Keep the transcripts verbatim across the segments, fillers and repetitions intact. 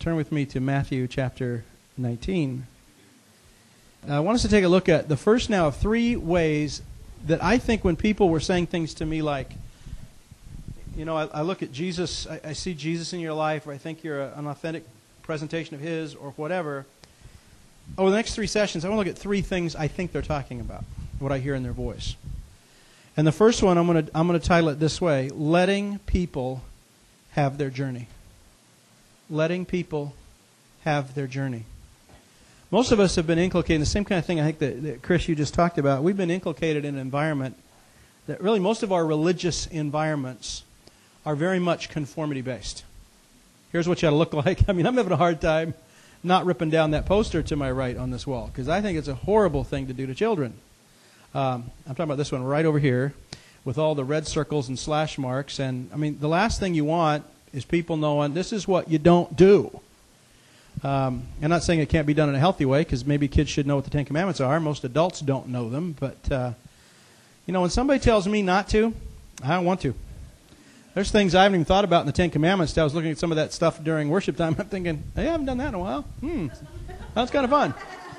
turn with me to Matthew chapter nineteen. I want us to take a look at the first now of three ways that I think when people were saying things to me like, you know, I, I look at Jesus, I, I see Jesus in your life, or I think you're a, an authentic presentation of His, or whatever. Over the next three sessions, I want to look at three things I think they're talking about, what I hear in their voice. And the first one, I'm going to I'm going to title it this way: letting people have their journey. Letting people have their journey. Most of us have been inculcated in the same kind of thing I think that, that Chris, you just talked about. We've been inculcated in an environment that really most of our religious environments are very much conformity-based. Here's what you ought to look like. I mean, I'm having a hard time not ripping down that poster to my right on this wall, because I think it's a horrible thing to do to children. Um, I'm talking about this one right over here with all the red circles and slash marks. And, I mean, the last thing you want is people knowing this is what you don't do. Um, I'm not saying it can't be done in a healthy way, because maybe kids should know what the Ten Commandments are. Most adults don't know them. But, uh, you know, when somebody tells me not to, I don't want to. There's things I haven't even thought about in the Ten Commandments. I was looking at some of that stuff during worship time. I'm thinking, hey, I haven't done that in a while. Hmm, that's kind of fun.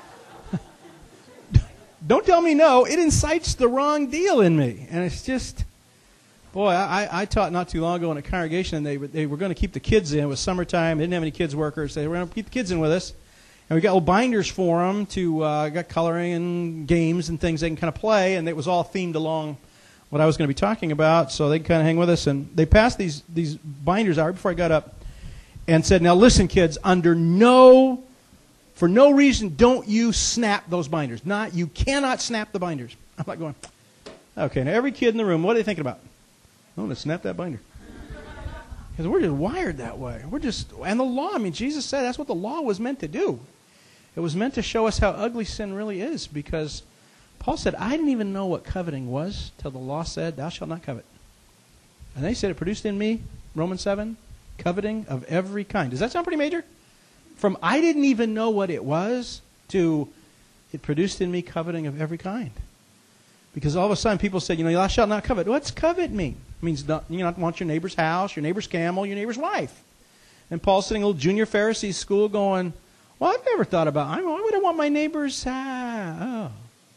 Don't tell me no. It incites the wrong deal in me. And it's just, boy, I, I taught not too long ago in a congregation, and they, they were going to keep the kids in. It was summertime. They didn't have any kids workers. They were going to keep the kids in with us. And we got little binders for them to, uh, got coloring and games and things they can kind of play. And it was all themed along what I was going to be talking about, so they could kind of hang with us. And they passed these, these binders out right before I got up and said, now listen, kids, under no... For no reason, don't you snap those binders. Not, you cannot snap the binders. I'm like going, okay, now every kid in the room, what are they thinking about? I'm going to snap that binder. Because we're just wired that way. We're just, and the law, I mean, Jesus said that's what the law was meant to do. It was meant to show us how ugly sin really is, because Paul said, I didn't even know what coveting was till the law said, thou shalt not covet. And they said it produced in me, Romans seven, coveting of every kind. Does that sound pretty major? From I didn't even know what it was to it produced in me coveting of every kind. Because all of a sudden people say, you know, thou shalt not covet. What's covet mean? It means not, you not want your neighbor's house, your neighbor's camel, your neighbor's wife. And Paul's sitting in a little junior Pharisee school going, well, I've never thought about, I why would I want my neighbor's house? Oh.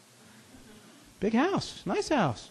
Big house, nice house.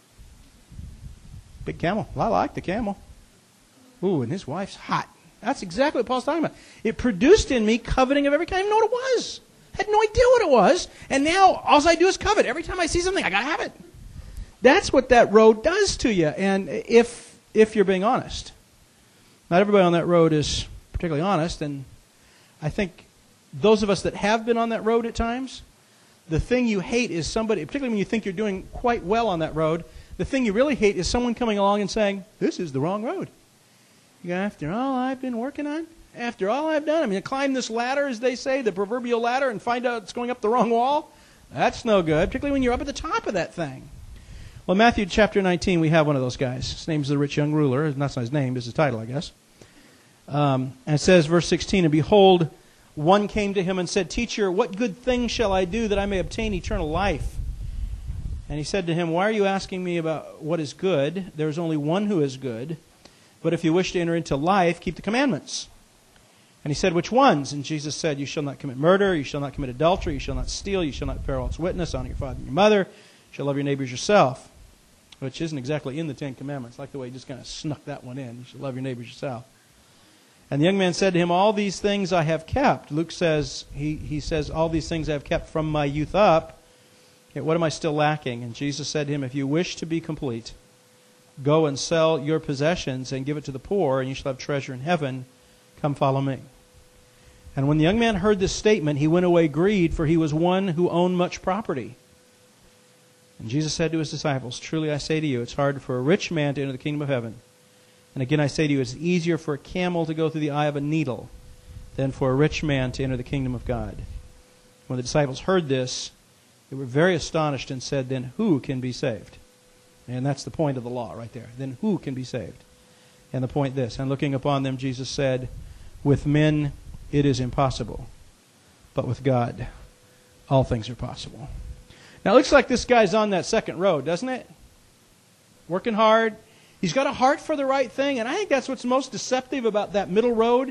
Big camel. Well, I like the camel. Ooh, and his wife's hot. That's exactly what Paul's talking about. It produced in me coveting of every kind. I didn't know what it was. I had no idea what it was. And now all I do is covet. Every time I see something, I got to have it. That's what that road does to you. And if if you're being honest. Not everybody on that road is particularly honest. And I think those of us that have been on that road at times, the thing you hate is somebody, particularly when you think you're doing quite well on that road, the thing you really hate is someone coming along and saying, this is the wrong road. After all I've been working on, after all I've done, I mean, climb this ladder, as they say, the proverbial ladder, and find out it's going up the wrong wall. That's no good, particularly when you're up at the top of that thing. Well, in Matthew chapter nineteen, we have one of those guys. His name's the rich young ruler. That's not his name, it's his title, I guess. Um, and it says, verse sixteen, and behold, one came to him and said, Teacher, what good thing shall I do that I may obtain eternal life? And he said to him, why are you asking me about what is good? There is only one who is good. But if you wish to enter into life, keep the commandments. And he said, which ones? And Jesus said, you shall not commit murder, you shall not commit adultery, you shall not steal, you shall not bear false witness, honor your father and your mother, you shall love your neighbors yourself. Which isn't exactly in the Ten Commandments. I like the way he just kind of snuck that one in. You shall love your neighbors yourself. And the young man said to him, all these things I have kept. Luke says, he, he says, all these things I have kept from my youth up. Yet what am I still lacking? And Jesus said to him, if you wish to be complete, go and sell your possessions and give it to the poor, and you shall have treasure in heaven. Come follow me. And when the young man heard this statement, he went away grieved, for he was one who owned much property. And Jesus said to his disciples, truly I say to you, it's hard for a rich man to enter the kingdom of heaven. And again I say to you, it's easier for a camel to go through the eye of a needle than for a rich man to enter the kingdom of God. When the disciples heard this, they were very astonished and said, then who can be saved? And that's the point of the law right there. Then who can be saved? And the point this, and looking upon them, Jesus said, with men it is impossible, but with God all things are possible. Now it looks like this guy's on that second road, doesn't it? Working hard. He's got a heart for the right thing, and I think that's what's most deceptive about that middle road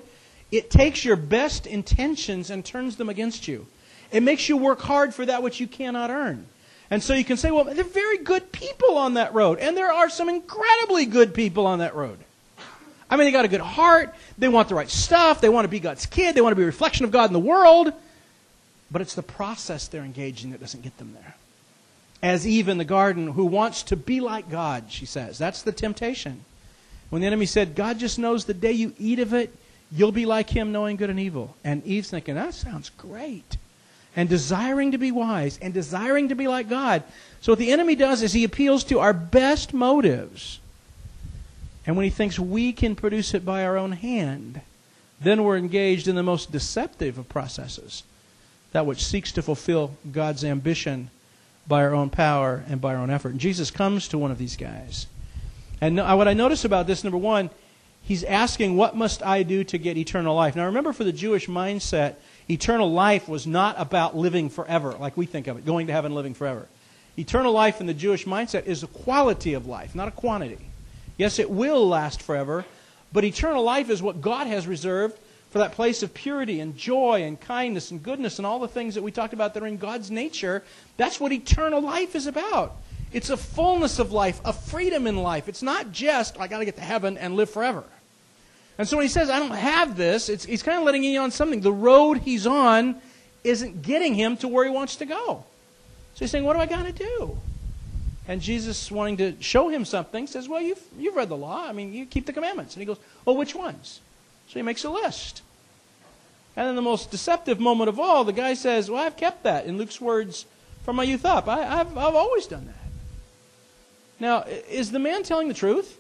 it takes your best intentions and turns them against you. It makes you work hard for that which you cannot earn. And so you can say, well, there are very good people on that road. And there are some incredibly good people on that road. I mean, they got a good heart. They want the right stuff. They want to be God's kid. They want to be a reflection of God in the world. But it's the process they're engaged in that doesn't get them there. As Eve in the garden, who wants to be like God, she says. That's the temptation. When the enemy said, God just knows the day you eat of it, you'll be like Him, knowing good and evil. And Eve's thinking, that sounds great. And desiring to be wise and desiring to be like God. So what the enemy does is he appeals to our best motives. And when he thinks we can produce it by our own hand, then we're engaged in the most deceptive of processes. That which seeks to fulfill God's ambition by our own power and by our own effort. And Jesus comes to one of these guys. And what I notice about this, number one, he's asking, what must I do to get eternal life? Now remember, for the Jewish mindset, eternal life was not about living forever, like we think of it, going to heaven, living forever. Eternal life in the Jewish mindset is a quality of life, not a quantity. Yes, it will last forever, but eternal life is what God has reserved for that place of purity and joy and kindness and goodness and all the things that we talked about that are in God's nature. That's what eternal life is about. It's a fullness of life, a freedom in life. It's not just, I got to get to heaven and live forever. And so when he says, I don't have this, it's, he's kind of letting you on something. The road he's on isn't getting him to where he wants to go. So he's saying, what do I got to do? And Jesus, wanting to show him something, says, well, you've, you've read the law. I mean, you keep the commandments. And he goes, oh, which ones? So he makes a list. And then the most deceptive moment of all, the guy says, well, I've kept that. In Luke's words, from my youth up. I, I've, I've always done that. Now, is the man telling the truth?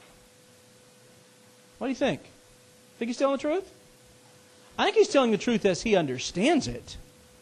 What do you think? Think he's telling the truth? I think he's telling the truth as he understands it.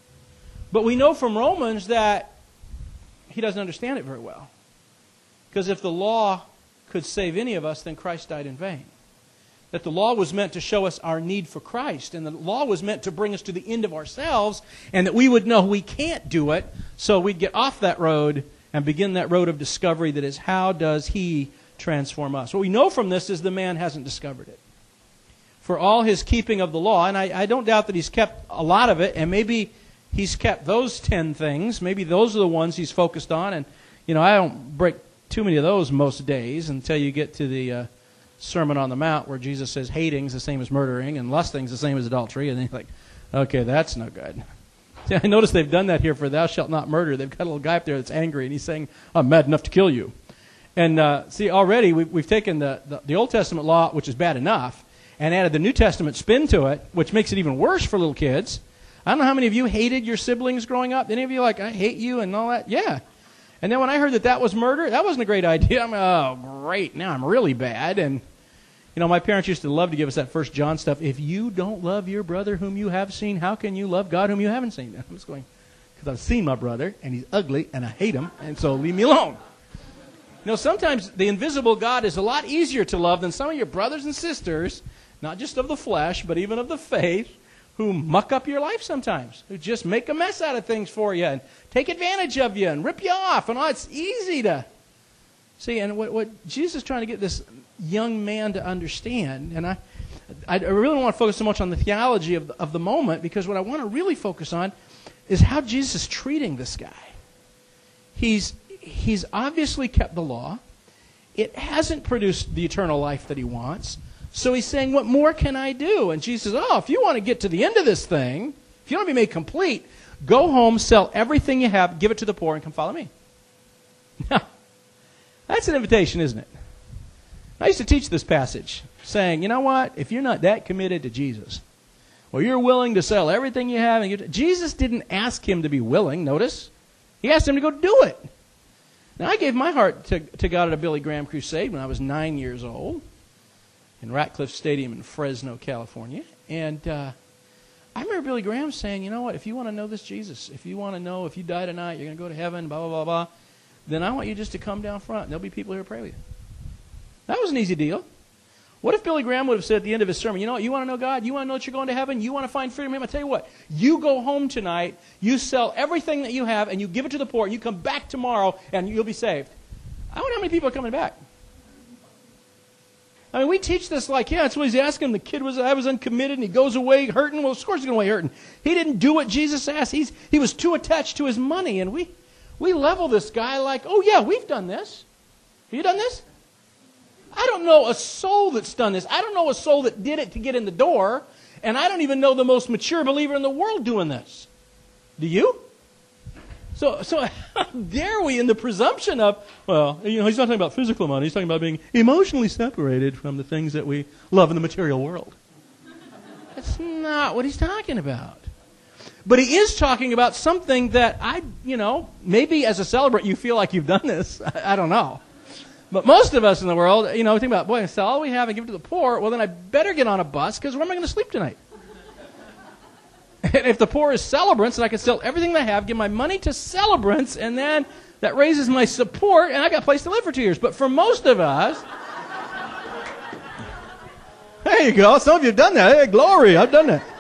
But we know from Romans that he doesn't understand it very well. Because if the law could save any of us, then Christ died in vain. That the law was meant to show us our need for Christ. And the law was meant to bring us to the end of ourselves. And that we would know we can't do it. So we'd get off that road and begin that road of discovery that is, how does He transform us? What we know from this is the man hasn't discovered it. For all his keeping of the law, and I, I don't doubt that he's kept a lot of it, and maybe he's kept those ten things. Maybe those are the ones he's focused on. And, you know, I don't break too many of those most days until you get to the uh, Sermon on the Mount where Jesus says hating's the same as murdering and lusting's the same as adultery. And then you're like, okay, that's no good. See, I notice they've done that here for thou shalt not murder. They've got a little guy up there that's angry, and he's saying, I'm mad enough to kill you. And uh, see, already we've, we've taken the, the, the Old Testament law, which is bad enough, and added the New Testament spin to it, which makes it even worse for little kids. I don't know how many of you hated your siblings growing up. Any of you like, I hate you and all that? Yeah. And then when I heard that that was murder, that wasn't a great idea. I'm, oh, great, now I'm really bad. And, you know, my parents used to love to give us that First John stuff. If you don't love your brother whom you have seen, how can you love God whom you haven't seen? I'm just going, because I've seen my brother, and he's ugly, and I hate him, and so leave me alone. You know, sometimes the invisible God is a lot easier to love than some of your brothers and sisters, not just of the flesh, but even of the faith, who muck up your life sometimes, who just make a mess out of things for you and take advantage of you and rip you off. And oh, it's easy to see. And what, what Jesus is trying to get this young man to understand, and I, I really don't want to focus so much on the theology of the, of the moment, because what I want to really focus on is how Jesus is treating this guy. He's He's obviously kept the law. It hasn't produced the eternal life that he wants. So he's saying, what more can I do? And Jesus says, oh, if you want to get to the end of this thing, if you want to be made complete, go home, sell everything you have, give it to the poor, and come follow me. Now, that's an invitation, isn't it? I used to teach this passage, saying, you know what? If you're not that committed to Jesus, or you're willing to sell everything you have, and give, Jesus didn't ask him to be willing, notice. He asked him to go do it. Now, I gave my heart to, to God at a Billy Graham crusade when I was nine years old in Ratcliffe Stadium in Fresno, California. And uh, I remember Billy Graham saying, you know what, if you want to know this Jesus, if you want to know if you die tonight, you're going to go to heaven, blah, blah, blah, blah, then I want you just to come down front, and there'll be people here to pray with you. That was an easy deal. What if Billy Graham would have said at the end of his sermon, you know what, you want to know God? You want to know that you're going to heaven? You want to find freedom in Him? I tell you what, you go home tonight, you sell everything that you have, and you give it to the poor, and you come back tomorrow, and you'll be saved. I wonder how many people are coming back. I mean, we teach this like, yeah, that's what he's asking. The kid was, I was uncommitted, and he goes away hurting. Well, of course he's going away hurting. He didn't do what Jesus asked. He's, he was too attached to his money, and we, we level this guy like, oh, yeah, we've done this. Have you done this? I don't know a soul that's done this. I don't know a soul that did it to get in the door, and I don't even know the most mature believer in the world doing this. Do you? So, so how dare we in the presumption of, well, you know, he's not talking about physical money. He's talking about being emotionally separated from the things that we love in the material world. That's not what he's talking about. But he is talking about something that I, you know, maybe as a celebrant you feel like you've done this. I, I don't know. But most of us in the world, you know, think about, boy, sell all we have and give it to the poor. Well, then I better get on a bus because where am I going to sleep tonight? And if the poor is celebrants, then I can sell everything I have, give my money to celebrants, and then that raises my support, and I got a place to live for two years. But for most of us, there you go. Some of you have done that. Hey, glory, I've done that.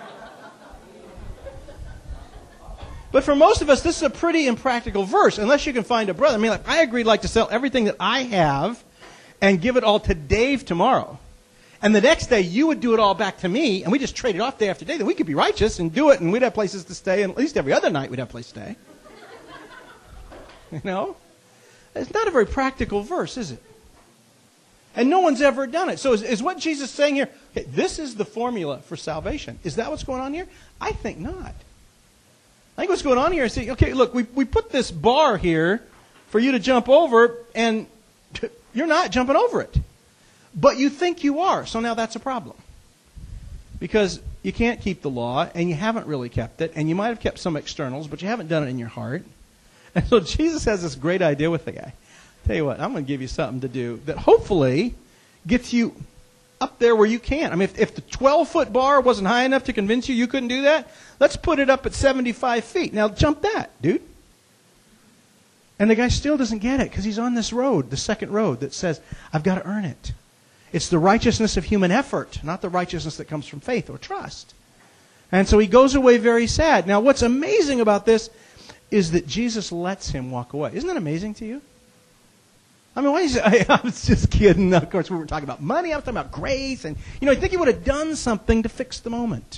But for most of us, this is a pretty impractical verse, unless you can find a brother. I mean, like, I agreed like to sell everything that I have and give it all to Dave tomorrow. And the next day, you would do it all back to me, and we just trade it off day after day. Then we could be righteous and do it, and we'd have places to stay, and at least every other night we'd have a place to stay. You know? It's not a very practical verse, is it? And no one's ever done it. So is, is what Jesus is saying here, okay, this is the formula for salvation. Is that what's going on here? I think not. I think what's going on here is, say, okay, look, we, we put this bar here for you to jump over, and you're not jumping over it. But you think you are, so now that's a problem. Because you can't keep the law, and you haven't really kept it, and you might have kept some externals, but you haven't done it in your heart. And so Jesus has this great idea with the guy. Tell you what, I'm going to give you something to do that hopefully gets you up there where you can. I mean, if, if the twelve-foot bar wasn't high enough to convince you you couldn't do that, let's put it up at seventy-five feet. Now jump that, dude. And the guy still doesn't get it because he's on this road, the second road, that says, I've got to earn it. It's the righteousness of human effort, not the righteousness that comes from faith or trust. And so he goes away very sad. Now, what's amazing about this is that Jesus lets him walk away. Isn't that amazing to you? I mean, why is it, I, I was just kidding. Of course, we weren't talking about money. I was talking about grace. And, you know, I think he would have done something to fix the moment.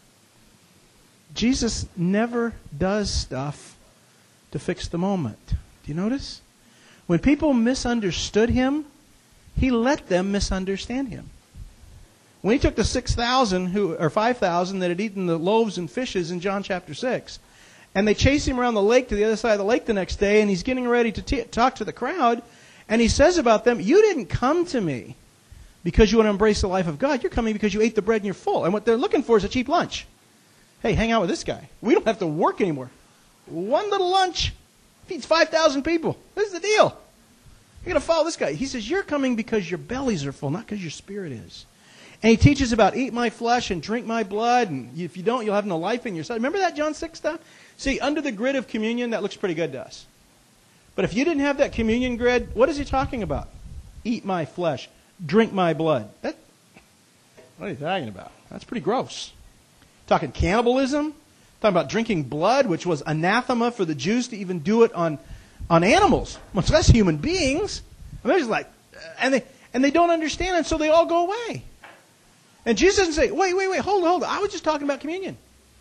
Jesus never does stuff to fix the moment. Do you notice? When people misunderstood him, he let them misunderstand him. When he took the six thousand who or five thousand that had eaten the loaves and fishes in John chapter six, and they chase him around the lake to the other side of the lake the next day, and he's getting ready to t- talk to the crowd, and he says about them, you didn't come to me because you want to embrace the life of God. You're coming because you ate the bread and you're full. And what they're looking for is a cheap lunch. Hey, hang out with this guy. We don't have to work anymore. One little lunch feeds five thousand people. This is the deal. You're going to follow this guy. He says, you're coming because your bellies are full, not because your spirit is. And he teaches about eat my flesh and drink my blood, and if you don't, you'll have no life in your side. Remember that John six stuff? See, under the grid of communion, that looks pretty good to us. But if you didn't have that communion grid, what is he talking about? Eat my flesh, drink my blood. That, what are you talking about? That's pretty gross. Talking cannibalism, talking about drinking blood, which was anathema for the Jews to even do it on on animals, much less human beings. I mean, it's like, and they and they don't understand, and so they all go away. And Jesus doesn't say, wait, wait, wait, hold on, hold on. I was just talking about communion.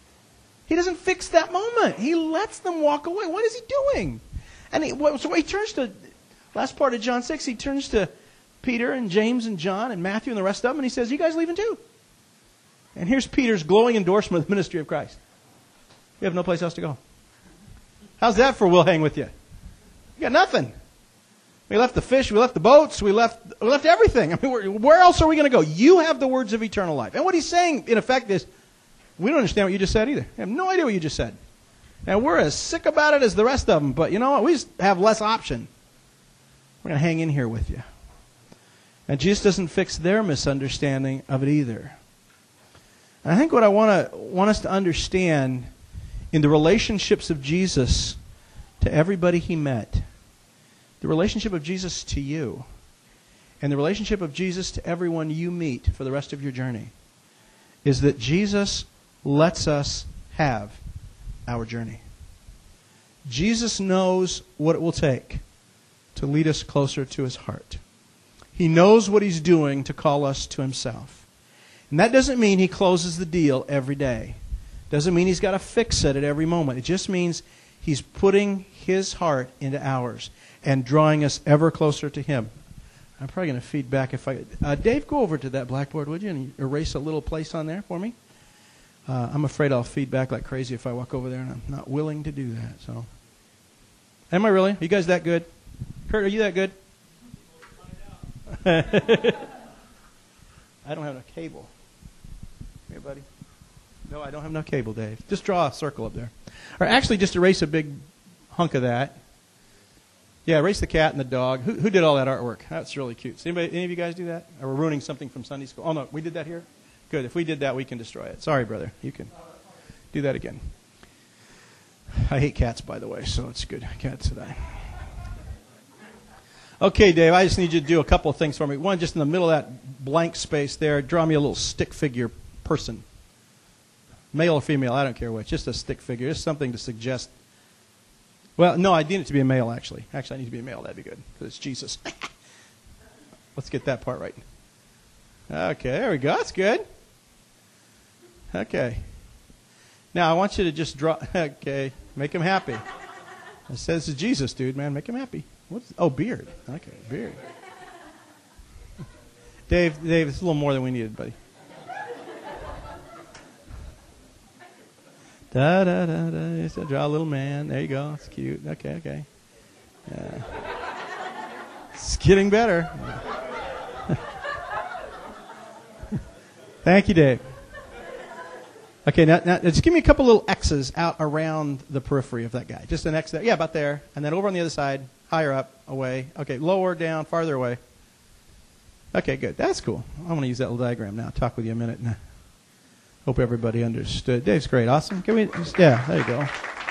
He doesn't fix that moment. He lets them walk away. What is he doing? And he, so he turns to, last part of John six, he turns to Peter and James and John and Matthew and the rest of them, and he says, you guys leaving too? And here's Peter's glowing endorsement of the ministry of Christ. We have no place else to go. How's that for we'll hang with you? You got nothing. We left the fish, we left the boats, we left we left everything. I mean, where, where else are we going to go? You have the words of eternal life. And what he's saying, in effect, is, we don't understand what you just said either. We have no idea what you just said. And we're as sick about it as the rest of them, but you know what? We just have less option. We're going to hang in here with you. And Jesus doesn't fix their misunderstanding of it either. And I think what I want to want us to understand in the relationships of Jesus to everybody he met, the relationship of Jesus to you, and the relationship of Jesus to everyone you meet for the rest of your journey, is that Jesus lets us have our journey. Jesus knows what it will take to lead us closer to his heart. He knows what he's doing to call us to himself. And that doesn't mean he closes the deal every day. Doesn't mean he's got to fix it at every moment. It just means he's putting his heart into ours and drawing us ever closer to him. I'm probably going to feed back if I... Uh, Dave, go over to that blackboard, would you, and erase a little place on there for me? Uh, I'm afraid I'll feed back like crazy if I walk over there, and I'm not willing to do that. So, am I really? Are you guys that good? Kurt, are you that good? I don't have no cable. Here, buddy. No, I don't have no cable, Dave. Just draw a circle up there. Or actually, just erase a big hunk of that. Yeah, erase the cat and the dog. Who, who did all that artwork? That's really cute. Does anybody, any of you guys do that? Or we're ruining something from Sunday school? Oh, no, we did that here? Good. If we did that, we can destroy it. Sorry, brother. You can do that again. I hate cats, by the way, so it's good. Cats today. Okay, Dave, I just need you to do a couple of things for me. One, just in the middle of that blank space there, draw me a little stick figure person. Male or female, I don't care which. Just a stick figure. Just something to suggest. Well, no, I need it to be a male, actually. Actually, I need to be a male. That'd be good, because it's Jesus. Let's get that part right. Okay, there we go. That's good. Okay. Now, I want you to just draw. Okay, make him happy. It says it's Jesus, dude, man. Make him happy. What's, oh, beard. Okay, beard. Dave, Dave, it's a little more than we needed, buddy. Da da da da. Just draw a little man. There you go. It's cute. Okay, okay. Yeah. It's getting better. Thank you, Dave. Okay, now, now just give me a couple little X's out around the periphery of that guy. Just an X there. Yeah, about there. And then over on the other side, higher up, away. Okay, lower, down, farther away. Okay, good. That's cool. I want to use that little diagram now. Talk with you a minute. And hope everybody understood. Dave's great. Awesome. Can we? Just, yeah, there you go.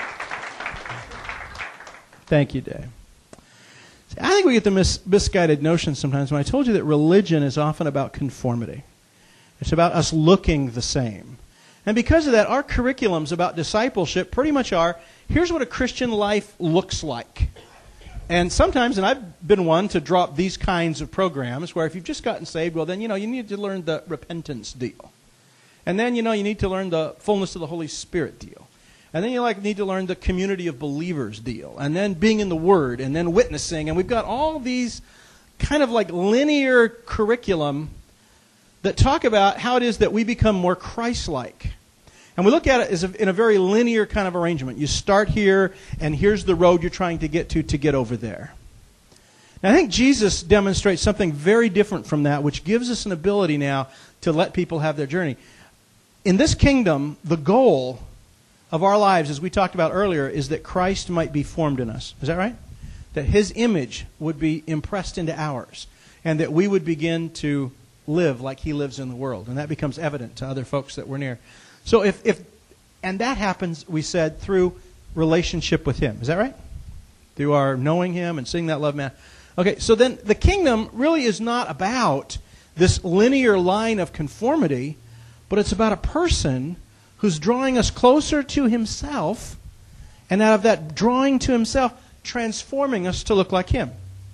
Thank you, Dave. See, I think we get the mis- misguided notion sometimes when I told you that religion is often about conformity. It's about us looking the same. And because of that, our curriculums about discipleship pretty much are, here's what a Christian life looks like. And sometimes, and I've been one to drop these kinds of programs where if you've just gotten saved, well then, you know, you need to learn the repentance deal. And then, you know, you need to learn the fullness of the Holy Spirit deal. And then you like need to learn the community of believers deal. And then being in the Word, and then witnessing. And we've got all these kind of like linear curriculum that talk about how it is that we become more Christ-like. And we look at it as a, in a very linear kind of arrangement. You start here, and here's the road you're trying to get to to get over there. Now, I think Jesus demonstrates something very different from that, which gives us an ability now to let people have their journey. In this kingdom, the goal of our lives, as we talked about earlier, is that Christ might be formed in us. Is that right? That His image would be impressed into ours, and that we would begin to live like He lives in the world. And that becomes evident to other folks that we're near. So if, if and that happens, we said, through relationship with Him. Is that right? Through our knowing Him and seeing that love man. Okay, so then the kingdom really is not about this linear line of conformity, but it's about a person who's drawing us closer to Himself, and out of that drawing to Himself, transforming us to look like Him.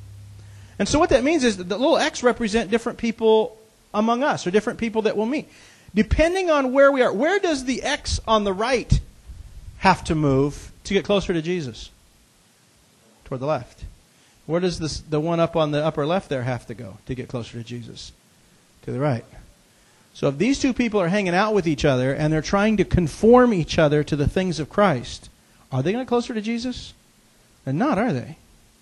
And so what that means is that the little X represent different people among us, or different people that we'll meet. Depending on where we are, where does the X on the right have to move to get closer to Jesus? Toward the left. Where does this, the one up on the upper left there have to go to get closer to Jesus? To the right. So if these two people are hanging out with each other and they're trying to conform each other to the things of Christ, are they going to get closer to Jesus? They're not, are they?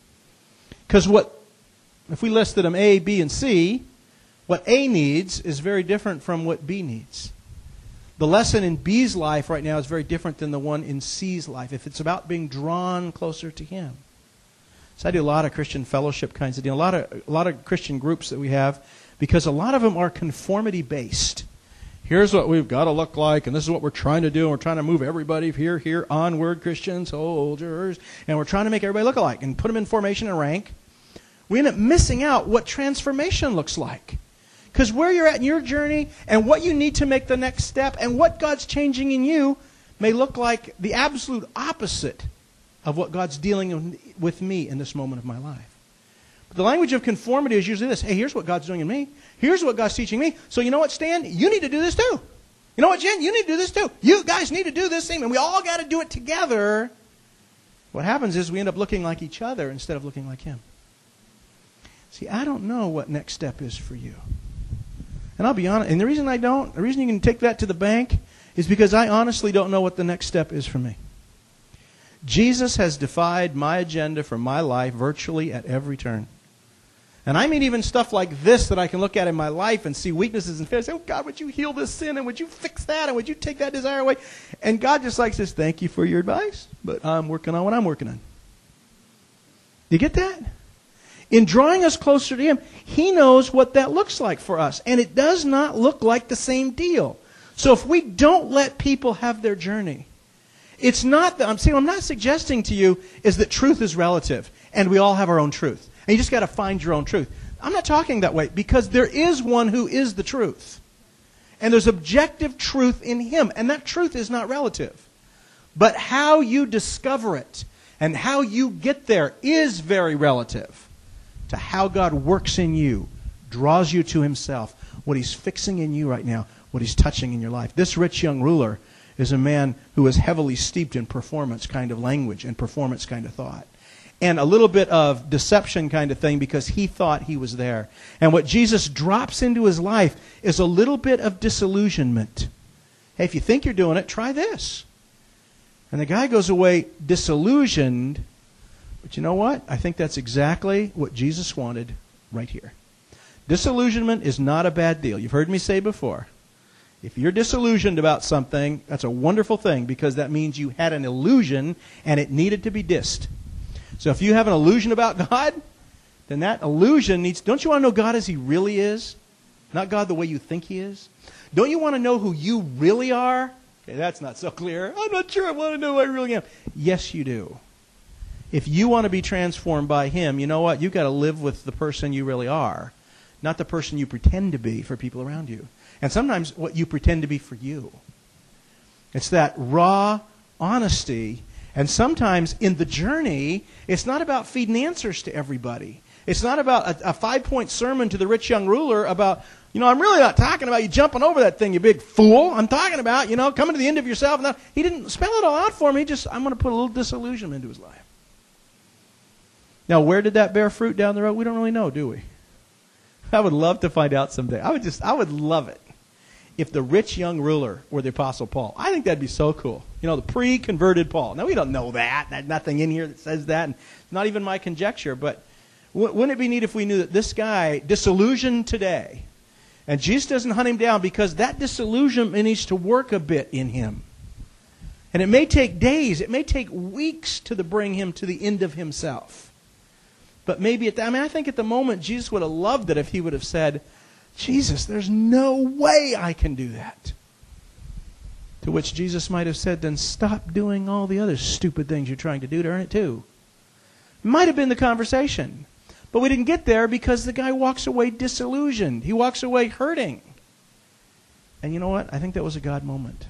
Because what, if we listed them A, B, and C, what A needs is very different from what B needs. The lesson in B's life right now is very different than the one in C's life, if it's about being drawn closer to Him. So I do a lot of Christian fellowship kinds of deal, a lot of a lot of Christian groups that we have, because a lot of them are conformity based. Here's what we've got to look like, and this is what we're trying to do, and we're trying to move everybody here, here, onward, Christian soldiers, and we're trying to make everybody look alike and put them in formation and rank. We end up missing out what transformation looks like. Because where you're at in your journey and what you need to make the next step and what God's changing in you may look like the absolute opposite of what God's dealing with me in this moment of my life. The language of conformity is usually this. Hey, here's what God's doing in me. Here's what God's teaching me. So you know what, Stan? You need to do this too. You know what, Jen? You need to do this too. You guys need to do this thing. And we all got to do it together. What happens is we end up looking like each other instead of looking like Him. See, I don't know what next step is for you. And I'll be honest. And the reason I don't, the reason you can take that to the bank is because I honestly don't know what the next step is for me. Jesus has defied my agenda for my life virtually at every turn. And I mean even stuff like this that I can look at in my life and see weaknesses and failures. Say, oh God, would you heal this sin? And would you fix that? And would you take that desire away? And God just like says, thank you for your advice, but I'm working on what I'm working on. You get that? In drawing us closer to Him, He knows what that looks like for us. And it does not look like the same deal. So if we don't let people have their journey, it's not that, I'm saying, I'm not suggesting to you is that truth is relative and we all have our own truth. And you just got to find your own truth. I'm not talking that way because there is one who is the truth. And there's objective truth in Him. And that truth is not relative. But how you discover it and how you get there is very relative to how God works in you, draws you to Himself, what He's fixing in you right now, what He's touching in your life. This rich young ruler is a man who is heavily steeped in performance kind of language and performance kind of thought. And a little bit of deception kind of thing because he thought he was there. And what Jesus drops into his life is a little bit of disillusionment. Hey, if you think you're doing it, try this. And the guy goes away disillusioned. But you know what? I think that's exactly what Jesus wanted right here. Disillusionment is not a bad deal. You've heard me say before. If you're disillusioned about something, that's a wonderful thing because that means you had an illusion and it needed to be dissed. So if you have an illusion about God, then that illusion needs... Don't you want to know God as He really is? Not God the way you think He is? Don't you want to know who you really are? Okay, that's not so clear. I'm not sure I want to know who I really am. Yes, you do. If you want to be transformed by Him, you know what? You've got to live with the person you really are, not the person you pretend to be for people around you. And sometimes what you pretend to be for you. It's that raw honesty. And sometimes in the journey, it's not about feeding answers to everybody. It's not about a, a five-point sermon to the rich young ruler about, you know, I'm really not talking about you jumping over that thing, you big fool. I'm talking about, you know, coming to the end of yourself. Now, he didn't spell it all out for me. Just, I'm going to put a little disillusionment into his life. Now, where did that bear fruit down the road? We don't really know, do we? I would love to find out someday. I would just, I would love it if the rich young ruler were the Apostle Paul. I think that'd be so cool. You know, the pre-converted Paul. Now, we don't know that. There's nothing in here that says that. And it's not even my conjecture. But w- wouldn't it be neat if we knew that this guy, disillusioned today, and Jesus doesn't hunt him down because that disillusionment needs to work a bit in him. And it may take days, it may take weeks to the bring him to the end of himself. But maybe at that, I mean, I think at the moment Jesus would have loved it if he would have said, Jesus, there's no way I can do that. To which Jesus might have said, then stop doing all the other stupid things you're trying to do to earn it too. Might have been the conversation. But we didn't get there because the guy walks away disillusioned. He walks away hurting. And you know what? I think that was a God moment.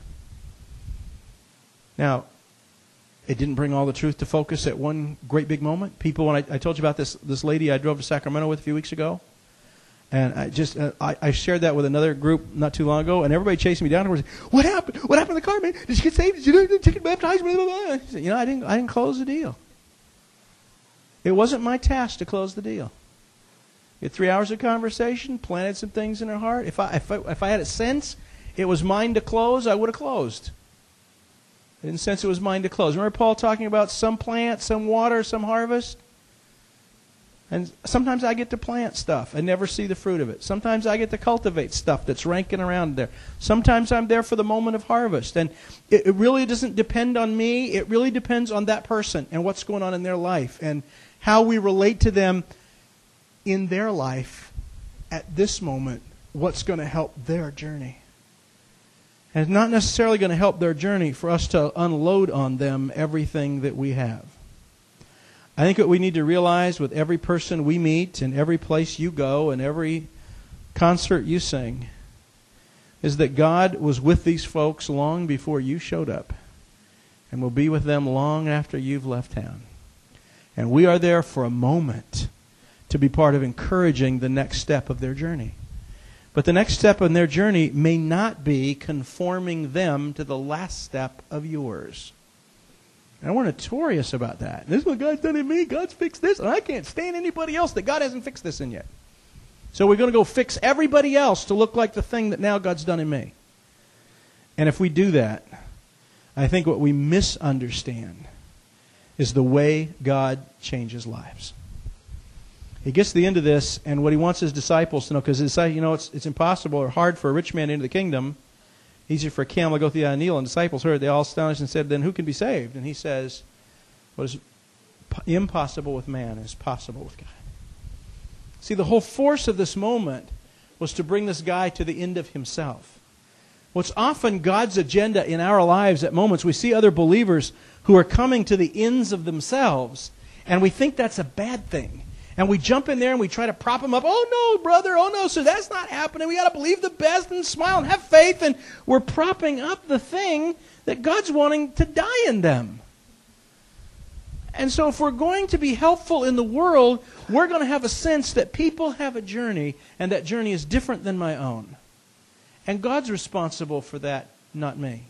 Now, it didn't bring all the truth to focus at one great big moment. People, when I, I told you about this, this lady I drove to Sacramento with a few weeks ago, and I just uh, I, I shared that with another group not too long ago, and everybody chased me down and was, what happened? What happened to the car, man? Did you get saved? Did you get baptized? Blah, blah, blah. I said, you know, I didn't I didn't close the deal. It wasn't my task to close the deal. We had three hours of conversation, planted some things in her heart. If I if I, if I had a sense it was mine to close, I would have closed. I didn't sense it was mine to close. Remember Paul talking about some plant, some water, some harvest? And sometimes I get to plant stuff and never see the fruit of it. Sometimes I get to cultivate stuff that's ranking around there. Sometimes I'm there for the moment of harvest. And it, it really doesn't depend on me. It really depends on that person and what's going on in their life and how we relate to them in their life at this moment, what's going to help their journey. And it's not necessarily going to help their journey for us to unload on them everything that we have. I think what we need to realize with every person we meet and every place you go and every concert you sing is that God was with these folks long before you showed up and will be with them long after you've left town. And we are there for a moment to be part of encouraging the next step of their journey. But the next step in their journey may not be conforming them to the last step of yours. And we're notorious about that. This is what God's done in me. God's fixed this. And I can't stand anybody else that God hasn't fixed this in yet. So we're going to go fix everybody else to look like the thing that now God's done in me. And if we do that, I think what we misunderstand is the way God changes lives. He gets to the end of this, and what he wants his disciples to know, because you know it's it's impossible or hard for a rich man into the kingdom, easier for a camel to go through the eye of a needle. And disciples heard, they all astonished and said, then who can be saved? And he says, what is impossible with man is possible with God. See, the whole force of this moment was to bring this guy to the end of himself. What's often God's agenda in our lives at moments, we see other believers who are coming to the ends of themselves, and we think that's a bad thing. And we jump in there and we try to prop them up. Oh, no, brother. Oh, no, so that's not happening. We got to believe the best and smile and have faith. And we're propping up the thing that God's wanting to die in them. And so if we're going to be helpful in the world, we're going to have a sense that people have a journey, and that journey is different than my own. And God's responsible for that, not me.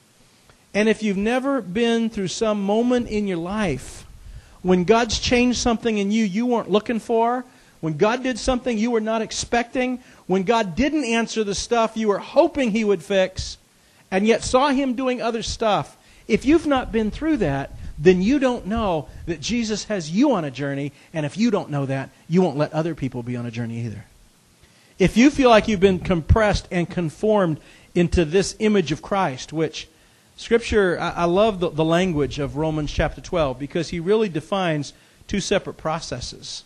And if you've never been through some moment in your life when God's changed something in you you weren't looking for, when God did something you were not expecting, when God didn't answer the stuff you were hoping He would fix, and yet saw Him doing other stuff, if you've not been through that, then you don't know that Jesus has you on a journey, and if you don't know that, you won't let other people be on a journey either. If you feel like you've been compressed and conformed into this image of Christ, which Scripture, I, I love the, the language of Romans chapter twelve, because he really defines two separate processes.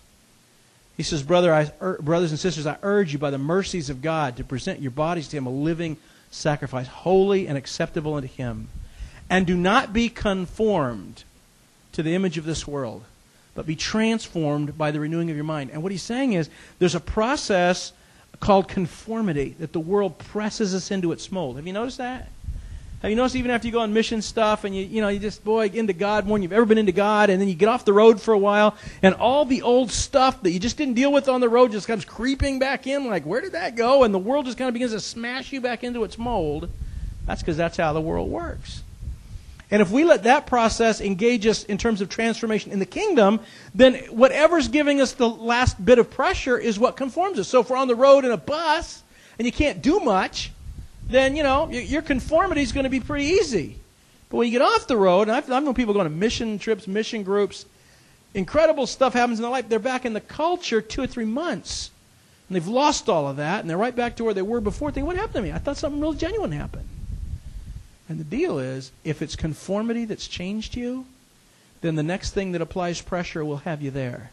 He says, Brother, I, er, brothers and sisters, I urge you by the mercies of God to present your bodies to Him a living sacrifice, holy and acceptable unto Him. And do not be conformed to the image of this world, but be transformed by the renewing of your mind. And what he's saying is, there's a process called conformity that the world presses us into its mold. Have you noticed that? Have you noticed even after you go on mission stuff and you you know you just boy into God more than you've ever been into God, and then you get off the road for a while, and all the old stuff that you just didn't deal with on the road just comes creeping back in, like where did that go? And the world just kind of begins to smash you back into its mold. That's because that's how the world works. And if we let that process engage us in terms of transformation in the kingdom, then whatever's giving us the last bit of pressure is what conforms us. So if we're on the road in a bus and you can't do much, then, you know, your conformity is going to be pretty easy. But when you get off the road, and I've, I've known people going to mission trips, mission groups, incredible stuff happens in their life. They're back in the culture two or three months. And they've lost all of that, and they're right back to where they were before, thinking, what happened to me? I thought something real genuine happened. And the deal is, if it's conformity that's changed you, then the next thing that applies pressure will have you there.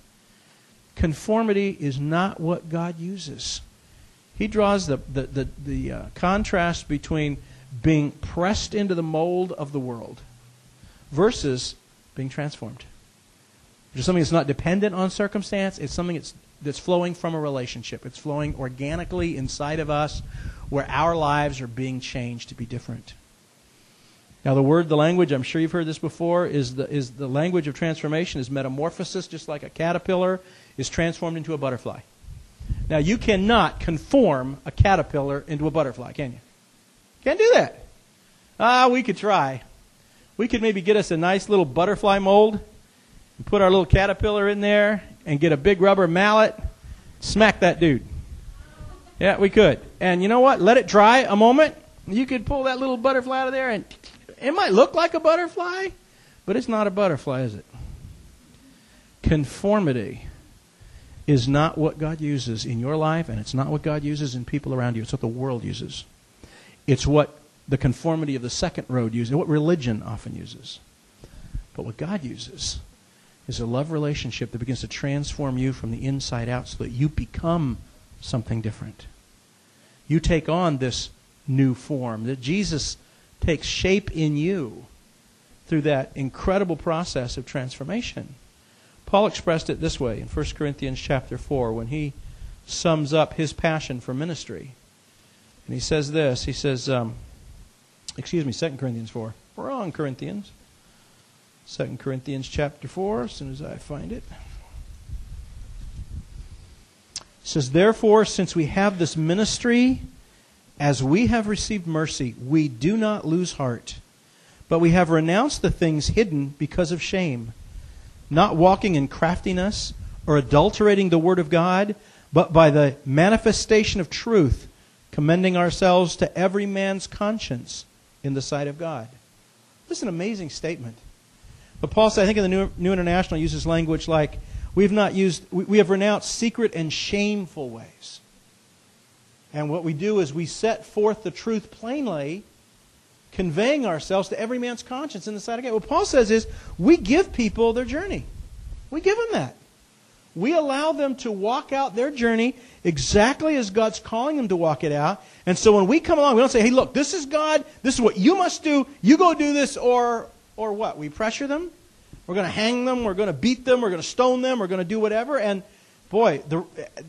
Conformity is not what God uses. He draws the, the, the, the uh, contrast between being pressed into the mold of the world versus being transformed. Which is something that's not dependent on circumstance. It's something that's, that's flowing from a relationship. It's flowing organically inside of us, where our lives are being changed to be different. Now, the word, the language, I'm sure you've heard this before, is the, is the language of transformation is metamorphosis, just like a caterpillar is transformed into a butterfly. Now, you cannot conform a caterpillar into a butterfly, can you? Can't do that. Ah, we could try. We could maybe get us a nice little butterfly mold and put our little caterpillar in there and get a big rubber mallet, smack that dude. Yeah, we could. And you know what? Let it dry a moment. You could pull that little butterfly out of there, and it might look like a butterfly, but it's not a butterfly, is it? Conformity is not what God uses in your life, and it's not what God uses in people around you. It's what the world uses. It's what the conformity of the second road uses, what religion often uses. But what God uses is a love relationship that begins to transform you from the inside out so that you become something different. You take on this new form, that Jesus takes shape in you through that incredible process of transformation. Paul expressed it this way in First Corinthians chapter four when he sums up his passion for ministry. And he says this, he says, um, excuse me, Second Corinthians four. Wrong Corinthians. Second Corinthians chapter four, as soon as I find it. says, therefore, since we have this ministry, as we have received mercy, we do not lose heart, but we have renounced the things hidden because of shame, not walking in craftiness or adulterating the word of God, but by the manifestation of truth, commending ourselves to every man's conscience in the sight of God. This is an amazing statement. But Paul said, I think in the New, New International, uses language like, we've not used, we, we have renounced secret and shameful ways. And what we do is we set forth the truth plainly, conveying ourselves to every man's conscience in the sight of God. What Paul says is, we give people their journey. We give them that. We allow them to walk out their journey exactly as God's calling them to walk it out. And so when we come along, we don't say, hey, look, this is God. This is what you must do. You go do this, or or what? We pressure them. We're going to hang them. We're going to beat them. We're going to stone them. We're going to do whatever. And boy, the,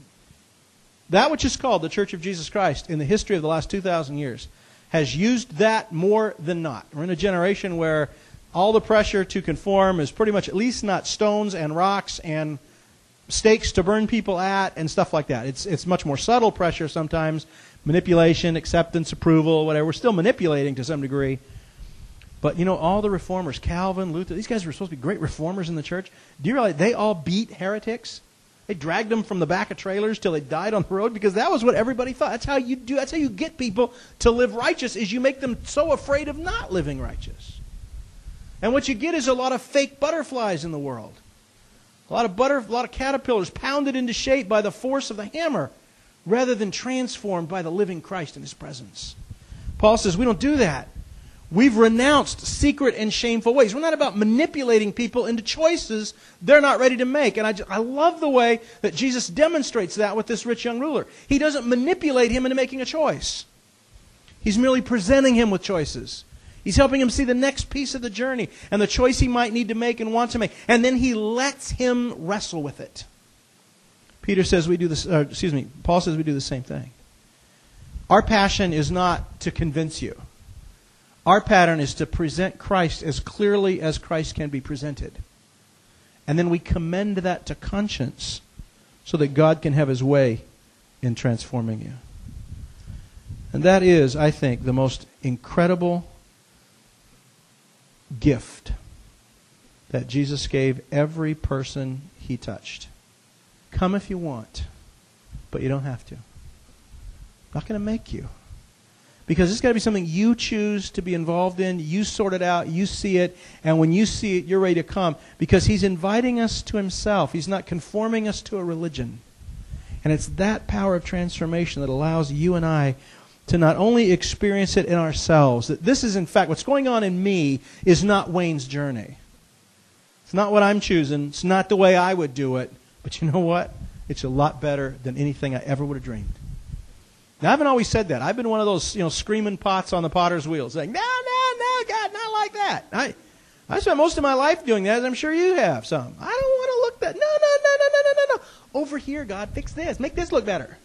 that which is called the Church of Jesus Christ in the history of the last two thousand years has used that more than not. We're in a generation where all the pressure to conform is pretty much at least not stones and rocks and stakes to burn people at and stuff like that. It's it's much more subtle pressure sometimes, manipulation, acceptance, approval, whatever. We're still manipulating to some degree. But you know, all the reformers, Calvin, Luther, these guys were supposed to be great reformers in the church. Do you realize they all beat heretics? They dragged them from the back of trailers till they died on the road, because that was what everybody thought. That's how you do. That's how you get people to live righteous, is you make them so afraid of not living righteous. And what you get is a lot of fake butterflies in the world. A lot of butter, a lot of caterpillars pounded into shape by the force of the hammer, rather than transformed by the living Christ in His presence. Paul says we don't do that. We've renounced secret and shameful ways. We're not about manipulating people into choices they're not ready to make. And I, just, I love the way that Jesus demonstrates that with this rich young ruler. He doesn't manipulate him into making a choice. He's merely presenting him with choices. He's helping him see the next piece of the journey and the choice he might need to make and want to make. And then he lets him wrestle with it. Peter says we do this, uh, excuse me, Paul says we do the same thing. Our passion is not to convince you. Our pattern is to present Christ as clearly as Christ can be presented. And then we commend that to conscience so that God can have His way in transforming you. And that is, I think, the most incredible gift that Jesus gave every person He touched. Come if you want, but you don't have to. I'm not going to make you. Because it's got to be something you choose to be involved in. You sort it out. You see it. And when you see it, you're ready to come. Because He's inviting us to Himself. He's not conforming us to a religion. And it's that power of transformation that allows you and I to not only experience it in ourselves, that this is, in fact, what's going on in me is not Wayne's journey. It's not what I'm choosing. It's not the way I would do it. But you know what? It's a lot better than anything I ever would have dreamed. Now, I haven't always said that. I've been one of those, you know, screaming pots on the potter's wheel, saying, no, no, no, God, not like that. I, I spent most of my life doing that, as I'm sure you have some. I don't want to look that. No, no, no, no, no, no, no, no. Over here, God, fix this. Make this look better.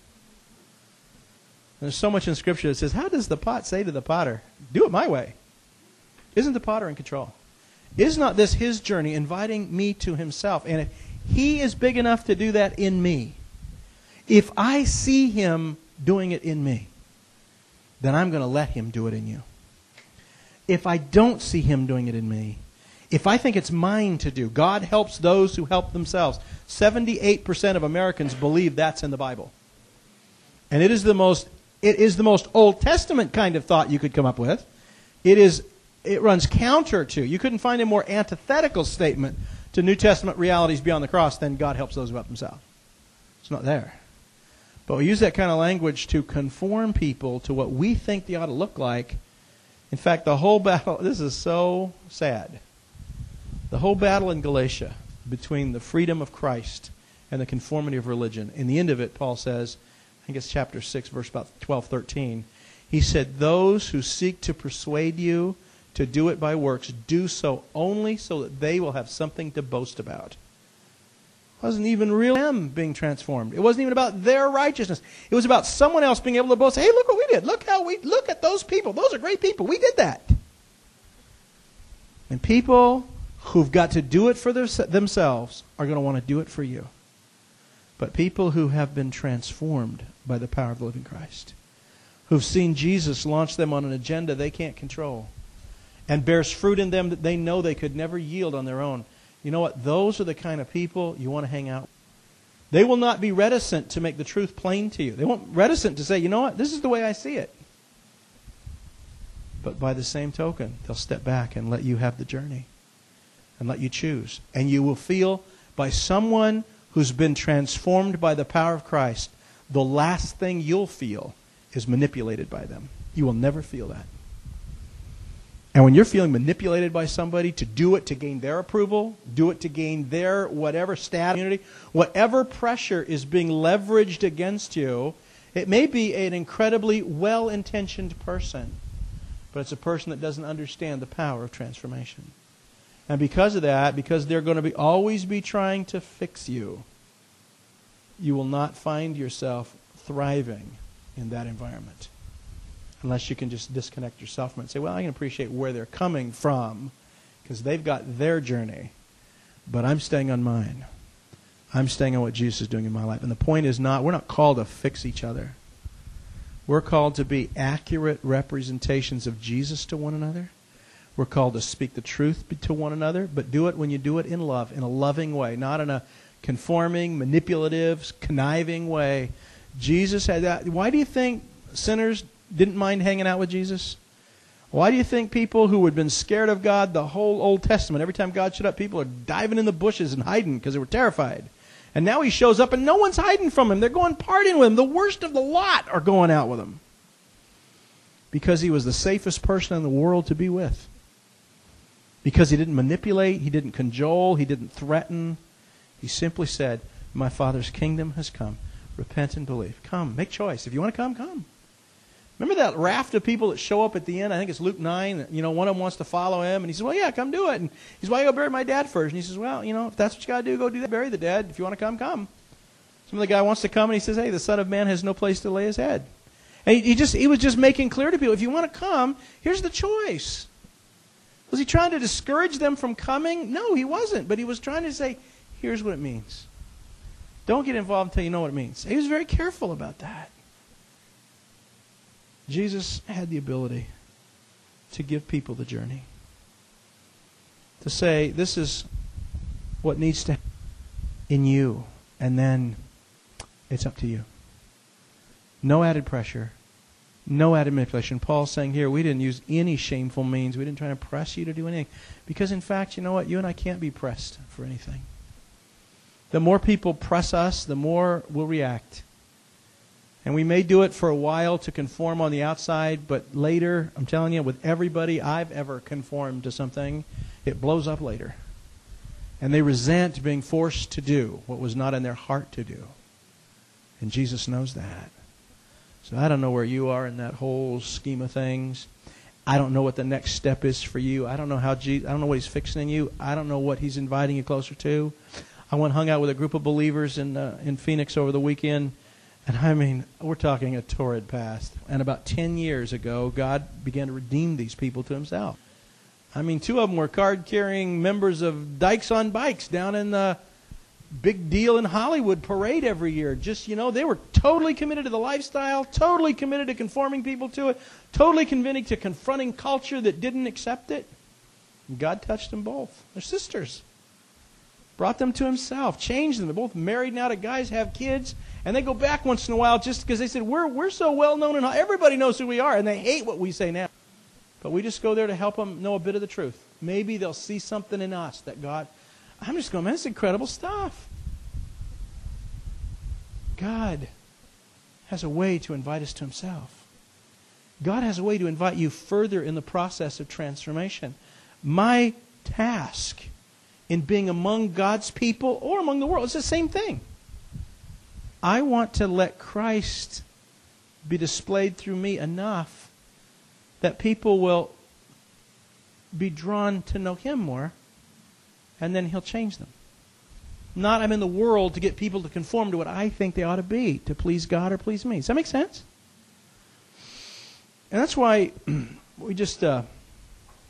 There's so much in Scripture that says, how does the pot say to the potter, do it my way? Isn't the potter in control? Is not this His journey, inviting me to Himself? And if He is big enough to do that in me, if I see Him doing it in me, then I'm going to let Him do it in you. If I don't see Him doing it in me, if I think it's mine to do, God helps those who help themselves. seventy-eight percent of Americans believe that's in the Bible. And it is the most it is the most Old Testament kind of thought you could come up with. It is it runs counter to. You couldn't find a more antithetical statement to New Testament realities beyond the cross than God helps those who help themselves. It's not there. But we use that kind of language to conform people to what we think they ought to look like. In fact, the whole battle, this is so sad. The whole battle in Galatia between the freedom of Christ and the conformity of religion. In the end of it, Paul says, I think it's chapter six, verse about twelve, thirteen. He said, those who seek to persuade you to do it by works, do so only so that they will have something to boast about. It wasn't even really them being transformed. It wasn't even about their righteousness. It was about someone else being able to boast. Hey, look what we did. Look how we look at those people. Those are great people. We did that. And people who've got to do it for their, themselves are going to want to do it for you. but people who have been transformed by the power of the living Christ, who've seen Jesus launch them on an agenda they can't control, and bears fruit in them that they know they could never yield on their own. You know what? Those are the kind of people you want to hang out with. They will not be reticent to make the truth plain to you. They won't be reticent to say, you know what? This is the way I see it. But by the same token, they'll step back and let you have the journey and let you choose. And you will feel, by someone who's been transformed by the power of Christ, the last thing you'll feel is manipulated by them. You will never feel that. And when you're feeling manipulated by somebody to do it to gain their approval, do it to gain their whatever status, community, whatever pressure is being leveraged against you, it may be an incredibly well-intentioned person, but it's a person that doesn't understand the power of transformation. And because of that, because they're going to be always be trying to fix you, you will not find yourself thriving in that environment. Unless you can just disconnect yourself from it and say, well, I can appreciate where they're coming from because they've got their journey. But I'm staying on mine. I'm staying on what Jesus is doing in my life. And the point is not, we're not called to fix each other. We're called to be accurate representations of Jesus to one another. We're called to speak the truth to one another, but do it when you do it in love, in a loving way, not in a conforming, manipulative, conniving way. Jesus had that. Why do you think sinners didn't mind hanging out with Jesus? Why do you think people who had been scared of God the whole Old Testament, every time God showed up, people are diving in the bushes and hiding because they were terrified? And now he shows up and no one's hiding from him. They're going partying with him. The worst of the lot are going out with him. Because he was the safest person in the world to be with. Because he didn't manipulate, he didn't cajole, he didn't threaten. He simply said, my Father's kingdom has come. Repent and believe. Come, make choice. If you want to come, come. Remember that raft of people that show up at the end? I think it's Luke nine. You know, one of them wants to follow him. And he says, well, yeah, come do it. And he says, well, I go bury my dad first. And he says, well, you know, if that's what you got to do, go do that. Bury the dead. If you want to come, come. Some of the guy wants to come and he says, hey, the Son of Man has no place to lay his head. And he, he just he was just making clear to people, if you want to come, here's the choice. Was he trying to discourage them from coming? No, he wasn't. But he was trying to say, here's what it means. Don't get involved until you know what it means. He was very careful about that. Jesus had the ability to give people the journey. To say, this is what needs to happen in you. And then it's up to you. No added pressure. No added manipulation. Paul's saying here, we didn't use any shameful means. We didn't try to press you to do anything. Because in fact, you know what? You and I can't be pressed for anything. The more people press us, the more we'll react. And we may do it for a while to conform on the outside, but later, I'm telling you, with everybody I've ever conformed to something, it blows up later. And they resent being forced to do what was not in their heart to do. And Jesus knows that. So I don't know where you are in that whole scheme of things. I don't know what the next step is for you. I don't know how Jesus, I don't know what he's fixing in you. I don't know what he's inviting you closer to. I went and hung out with a group of believers in uh, in Phoenix over the weekend. And I mean, we're talking a torrid past. And about ten years ago, God began to redeem these people to himself. I mean, two of them were card-carrying members of Dykes on Bikes down in the big deal in Hollywood parade every year. Just, you know, they were totally committed to the lifestyle, totally committed to conforming people to it, totally committed to confronting culture that didn't accept it. And God touched them both. They're sisters. Brought them to himself, changed them. They're both married now to guys, have kids, and they go back once in a while just because they said, we're we're so well known and everybody knows who we are, and they hate what we say now. But we just go there to help them know a bit of the truth. Maybe they'll see something in us that God, I'm just going, man, it's incredible stuff. God has a way to invite us to himself. God has a way to invite you further in the process of transformation. My task in being among God's people or among the world, it's the same thing. I want to let Christ be displayed through me enough that people will be drawn to know him more, and then he'll change them. Not I'm in the world to get people to conform to what I think they ought to be, to please God or please me. Does that make sense? And that's why we just uh,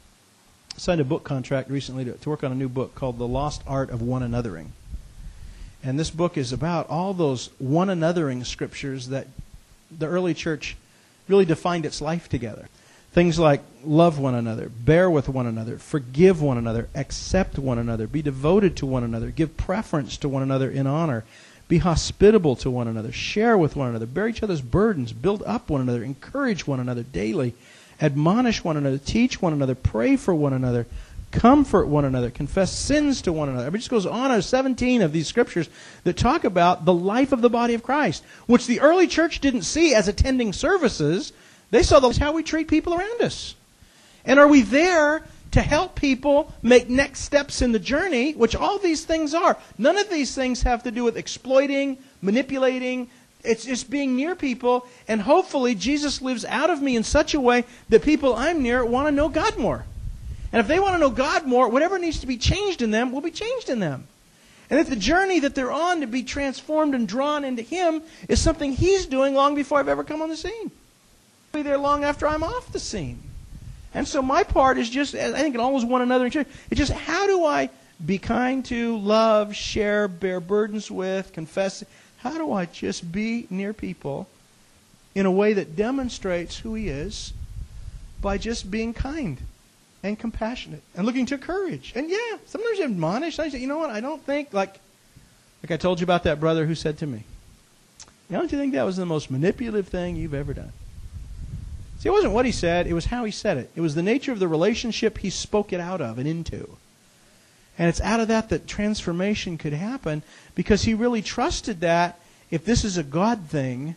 signed a book contract recently to, to work on a new book called The Lost Art of One Anothering. And this book is about all those one-anothering scriptures that the early church really defined its life together. Things like love one another, bear with one another, forgive one another, accept one another, be devoted to one another, give preference to one another in honor, be hospitable to one another, share with one another, bear each other's burdens, build up one another, encourage one another daily, admonish one another, teach one another, pray for one another, comfort one another, confess sins to one another. It just goes on. There's seventeen of these scriptures that talk about the life of the body of Christ, which the early church didn't see as attending services. They saw that's how we treat people around us. And are we there to help people make next steps in the journey, which all these things are? None of these things have to do with exploiting, manipulating. It's just being near people, and hopefully Jesus lives out of me in such a way that people I'm near want to know God more. And if they want to know God more, whatever needs to be changed in them will be changed in them. And if the journey that they're on to be transformed and drawn into Him is something He's doing long before I've ever come on the scene. I'll be there long after I'm off the scene. And so my part is just, I think it always one another. It's just, how do I be kind to, love, share, bear burdens with, confess? How do I just be near people in a way that demonstrates who He is by just being kind and compassionate and looking to courage? And yeah, sometimes you admonish. I say, you know what, I don't think, like, like I told you about that brother who said to me, don't you think that was the most manipulative thing you've ever done? See, it wasn't what he said, it was how he said it. It was the nature of the relationship he spoke it out of and into. And it's out of that that transformation could happen, because he really trusted that if this is a God thing,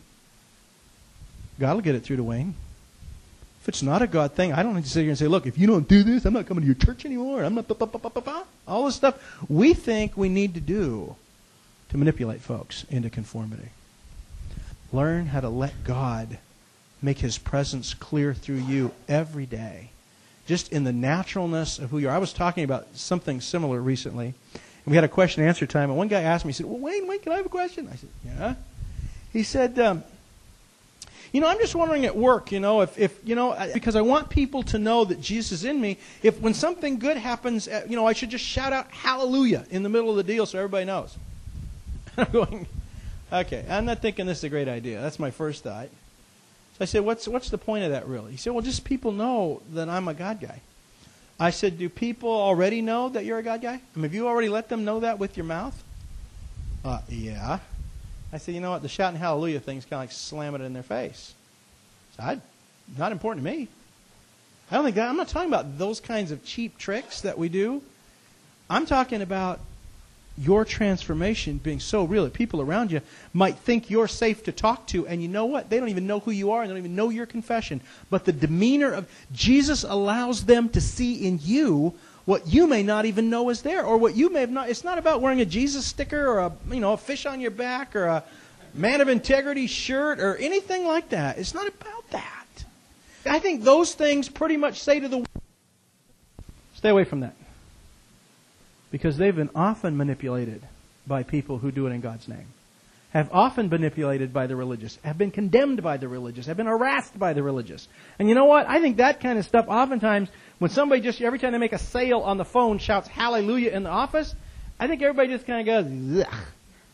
God will get it through to Wayne. If it's not a God thing, I don't need to sit here and say, look, if you don't do this, I'm not coming to your church anymore. I'm not, bah, bah, bah, bah, bah. All this stuff we think we need to do to manipulate folks into conformity. Learn how to let God make His presence clear through you every day, just in the naturalness of who you are. I was talking about something similar recently, and we had a question and answer time, and one guy asked me, he said, well, Wayne, Wayne, can I have a question? I said, yeah. He said, um, you know, I'm just wondering at work, you know, if, if, you know, because I want people to know that Jesus is in me, if when something good happens, you know, I should just shout out hallelujah in the middle of the deal so everybody knows. I'm going, okay, I'm not thinking this is a great idea. That's my first thought. So I said, what's what's the point of that really? He said, well, just people know that I'm a God guy. I said, do people already know that you're a God guy? I mean, have you already let them know that with your mouth? Uh, yeah. I said, you know what, the shouting hallelujah thing is kind of like slamming it in their face. So I, not important to me. I don't think that, I'm not talking about those kinds of cheap tricks that we do. I'm talking about your transformation being so real that people around you might think you're safe to talk to, and you know what? They don't even know who you are, and they don't even know your confession. But the demeanor of Jesus allows them to see in you what you may not even know is there, or what you may have not. It's not about wearing a Jesus sticker or a, you know, a fish on your back or a man of integrity shirt or anything like that. It's not about that. I think those things pretty much say to the world, stay away from that. Because they've been often manipulated by people who do it in God's name. Have often been manipulated by the religious. Have been condemned by the religious. Have been harassed by the religious. And you know what? I think that kind of stuff, oftentimes, when somebody just, every time they make a sale on the phone, shouts hallelujah in the office, I think everybody just kind of goes, ugh.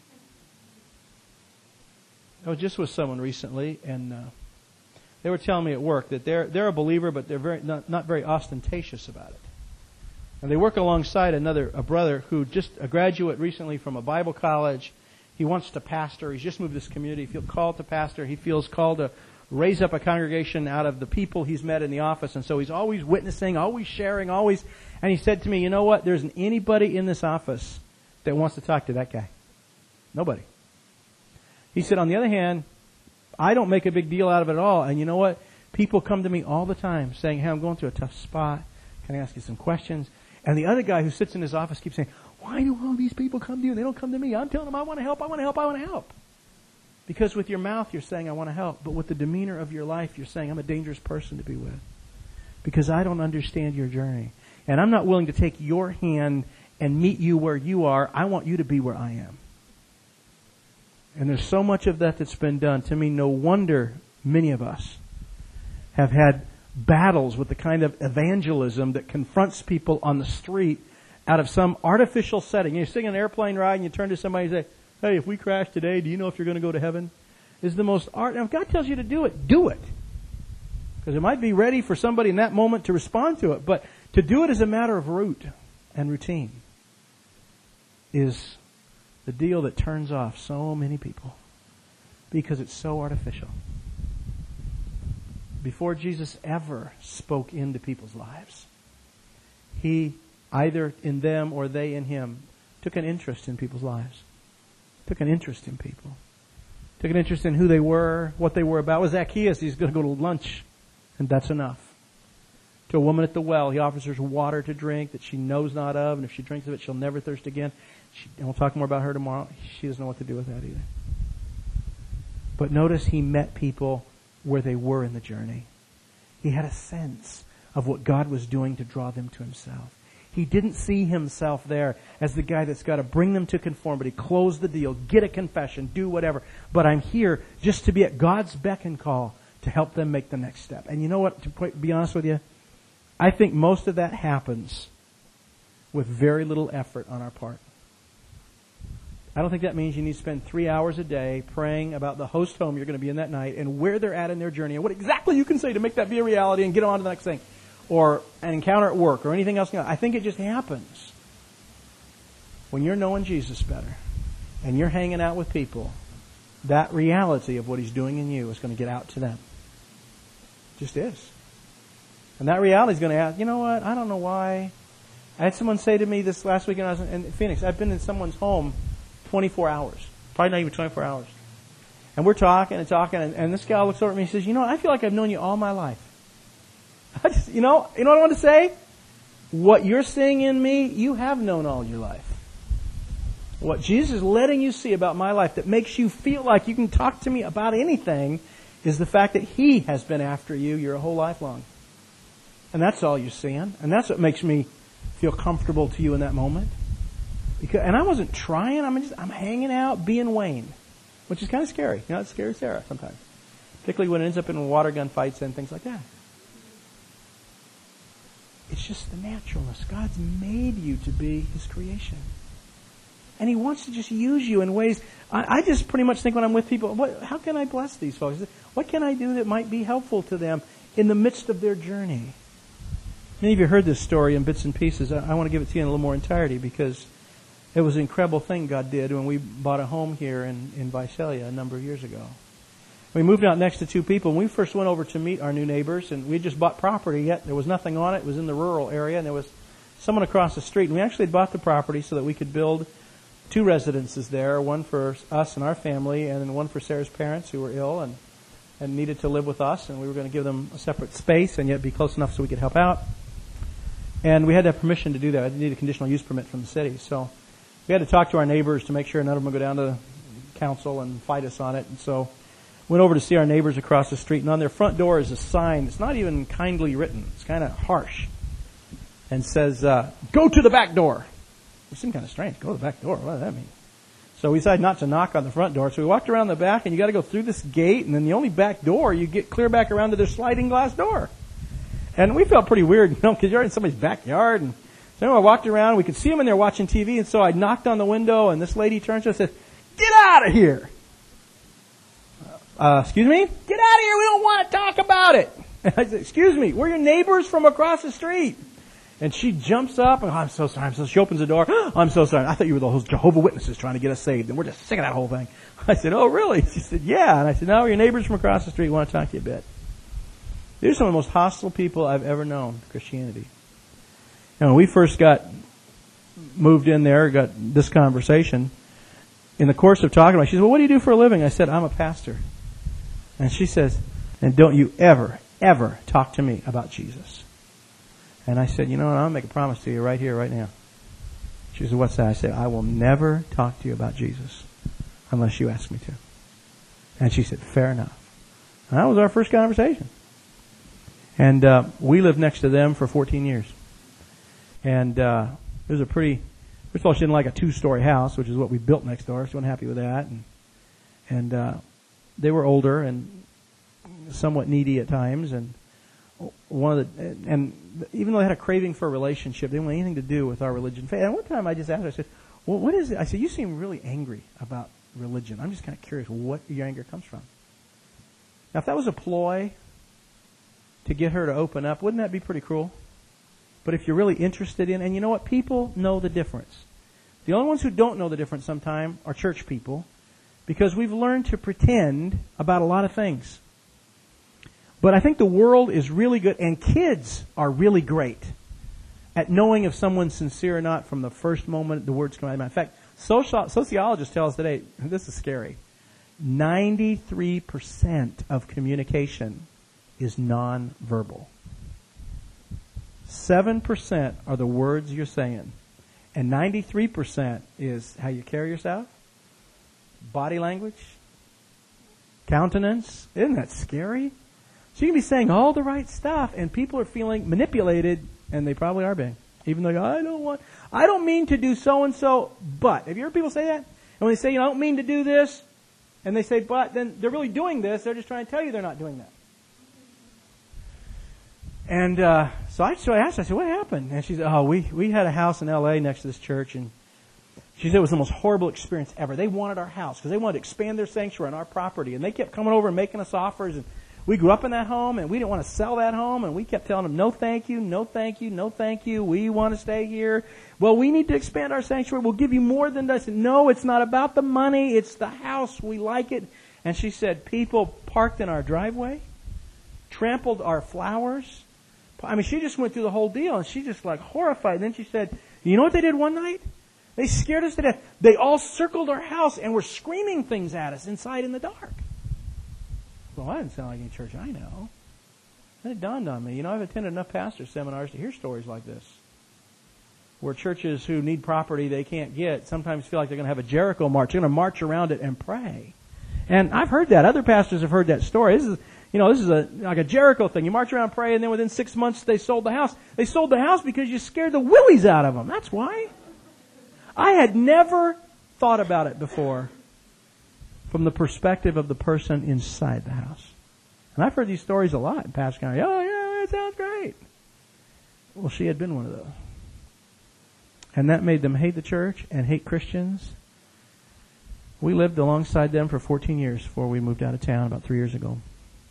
I was just with someone recently, and uh, they were telling me at work that they're they're a believer, but they're very not, not very ostentatious about it. And they work alongside another a brother who just a graduate recently from a Bible college. He wants to pastor. He's just moved to this community. He feels called to pastor. He feels called to raise up a congregation out of the people he's met in the office. And so he's always witnessing, always sharing, always. And he said to me, you know what? There isn't anybody in this office that wants to talk to that guy. Nobody. He said, on the other hand, I don't make a big deal out of it at all. And you know what? People come to me all the time saying, hey, I'm going through a tough spot. Can I ask you some questions? And the other guy who sits in his office keeps saying, why do all these people come to you and they don't come to me? I'm telling them I want to help, I want to help, I want to help. Because with your mouth you're saying I want to help, but with the demeanor of your life you're saying I'm a dangerous person to be with. Because I don't understand your journey. And I'm not willing to take your hand and meet you where you are. I want you to be where I am. And there's so much of that that's been done. To me, no wonder many of us have had battles with the kind of evangelism that confronts people on the street out of some artificial setting. You're sitting on an airplane ride and you turn to somebody and say, hey, if we crash today, do you know if you're going to go to heaven? Is the most art. Now, if God tells you to do it, do it. Because it might be ready for somebody in that moment to respond to it. But to do it as a matter of route and routine is the deal that turns off so many people. Because it's so artificial. Before Jesus ever spoke into people's lives, He, either in them or they in Him, took an interest in people's lives. Took an interest in people. Took an interest in who they were, what they were about. With Zacchaeus, he's going to go to lunch, and that's enough. To a woman at the well, He offers her water to drink that she knows not of, and if she drinks of it, she'll never thirst again. She, and we'll talk more about her tomorrow. She doesn't know what to do with that either. But notice He met people where they were in the journey. He had a sense of what God was doing to draw them to Himself. He didn't see Himself there as the guy that's got to bring them to conformity, close the deal, get a confession, do whatever. But I'm here just to be at God's beck and call to help them make the next step. And you know what, to be honest with you, I think most of that happens with very little effort on our part. I don't think that means you need to spend three hours a day praying about the host home you're going to be in that night and where they're at in their journey and what exactly you can say to make that be a reality and get on to the next thing. Or an encounter at work or anything else. I think it just happens when you're knowing Jesus better and you're hanging out with people. That reality of what He's doing in you is going to get out to them. It just is. And that reality is going to ask, you know what, I don't know why. I had someone say to me this last weekend I was in Phoenix, I've been in someone's home twenty-four hours. Probably not even twenty-four hours. And we're talking and talking, and, and this guy looks over at me and says, you know what, I feel like I've known you all my life. I just, you know, you know what I want to say? What you're seeing in me, you have known all your life. What Jesus is letting you see about my life that makes you feel like you can talk to me about anything is the fact that He has been after you your whole life long. And that's all you're seeing. And that's what makes me feel comfortable to you in that moment. Because, and I wasn't trying. I'm just I'm hanging out, being Wayne, which is kind of scary. You know, it's scary Sarah sometimes. Particularly when it ends up in water gun fights and things like that. It's just the naturalness. God's made you to be His creation. And He wants to just use you in ways. I, I just pretty much think when I'm with people, what, how can I bless these folks? What can I do that might be helpful to them in the midst of their journey? Many of you heard this story in bits and pieces. I, I want to give it to you in a little more entirety because it was an incredible thing God did when we bought a home here in, in Visalia a number of years ago. We moved out next to two people, and we first went over to meet our new neighbors, and we had just bought property yet. There was nothing on it. It was in the rural area, and there was someone across the street. And we actually had bought the property so that we could build two residences there, one for us and our family, and then one for Sarah's parents who were ill and, and needed to live with us, and we were going to give them a separate space and yet be close enough so we could help out. And we had to have permission to do that. I didn't need a conditional use permit from the city. So we had to talk to our neighbors to make sure none of them would go down to council and fight us on it. And so went over to see our neighbors across the street, and on their front door is a sign. It's not even kindly written. It's kind of harsh. And says, uh, go to the back door. It seemed kind of strange. Go to the back door. What does that mean? So we decided not to knock on the front door. So we walked around the back, and you got to go through this gate, and then the only back door, you get clear back around to their sliding glass door. And we felt pretty weird, you know, because you're in somebody's backyard. And so anyway, I walked around. We could see them in there watching T V, and so I knocked on the window, and this lady turned to us and said, get out of here. Uh, excuse me? Get out of here. We don't want to talk about it. And I said, excuse me, we're your neighbors from across the street. And she jumps up, and oh, I'm so sorry. I'm so, she opens the door. Oh, I'm so sorry. I thought you were those Jehovah's Witnesses trying to get us saved, and we're just sick of that whole thing. I said, oh, really? She said, yeah. And I said, no, we're your neighbors from across the street. We want to talk to you a bit. These are some of the most hostile people I've ever known, Christianity. And when we first got moved in there, got this conversation, in the course of talking about it, she said, well, what do you do for a living? I said, I'm a pastor. And she says, and don't you ever, ever talk to me about Jesus. And I said, you know what, I'll make a promise to you right here, right now. She said, what's that? I said, I will never talk to you about Jesus unless you ask me to. And she said, fair enough. And that was our first conversation. And uh, we lived next to them for fourteen years. And uh, it was a pretty, first of all, she didn't like a two-story house, which is what we built next door. She wasn't happy with that. And, and uh, they were older and somewhat needy at times. And one of the, and even though they had a craving for a relationship, they didn't want anything to do with our religion. And one time I just asked her, I said, well, what is it? I said, you seem really angry about religion. I'm just kind of curious what your anger comes from. Now, if that was a ploy to get her to open up, wouldn't that be pretty cruel? But if you're really interested in, and you know what? People know the difference. The only ones who don't know the difference sometimes are church people, because we've learned to pretend about a lot of things. But I think the world is really good, and kids are really great at knowing if someone's sincere or not from the first moment the words come out of their mouth. In fact, social, sociologists tell us today, this is scary, ninety-three percent of communication is nonverbal. seven percent are the words you're saying. And ninety-three percent is how you carry yourself, body language, countenance. Isn't that scary? So you can be saying all the right stuff, and people are feeling manipulated, and they probably are being. Even though, I don't want, I don't mean to do so-and-so, but. Have you heard people say that? And when they say, you know, I don't mean to do this, and they say, but, then they're really doing this. They're just trying to tell you they're not doing that. And uh, so, I, so I asked her, I said, what happened? And she said, oh, we, we had a house in L A next to this church, and she said it was the most horrible experience ever. They wanted our house because they wanted to expand their sanctuary on our property, and they kept coming over and making us offers, and we grew up in that home, and we didn't want to sell that home, and we kept telling them, no thank you, no thank you, no thank you, we want to stay here. Well, we need to expand our sanctuary. We'll give you more than this. No, it's not about the money. It's the house. We like it. And she said, people parked in our driveway, trampled our flowers. I mean, she just went through the whole deal, and she just like horrified. And then she said, you know what they did one night? They scared us to death. They all circled our house and were screaming things at us inside in the dark. Well, that didn't sound like any church I know. Then it dawned on me. You know, I've attended enough pastor seminars to hear stories like this, where churches who need property they can't get sometimes feel like they're going to have a Jericho march. They're going to march around it and pray. And I've heard that. Other pastors have heard that story. This is, you know, this is a like a Jericho thing. You march around and pray, and then within six months they sold the house. They sold the house because you scared the willies out of them. That's why. I had never thought about it before from the perspective of the person inside the house. And I've heard these stories a lot. And Pastor Conner, oh yeah, that sounds great. Well, she had been one of those. And that made them hate the church and hate Christians. We lived alongside them for fourteen years before we moved out of town about three years ago.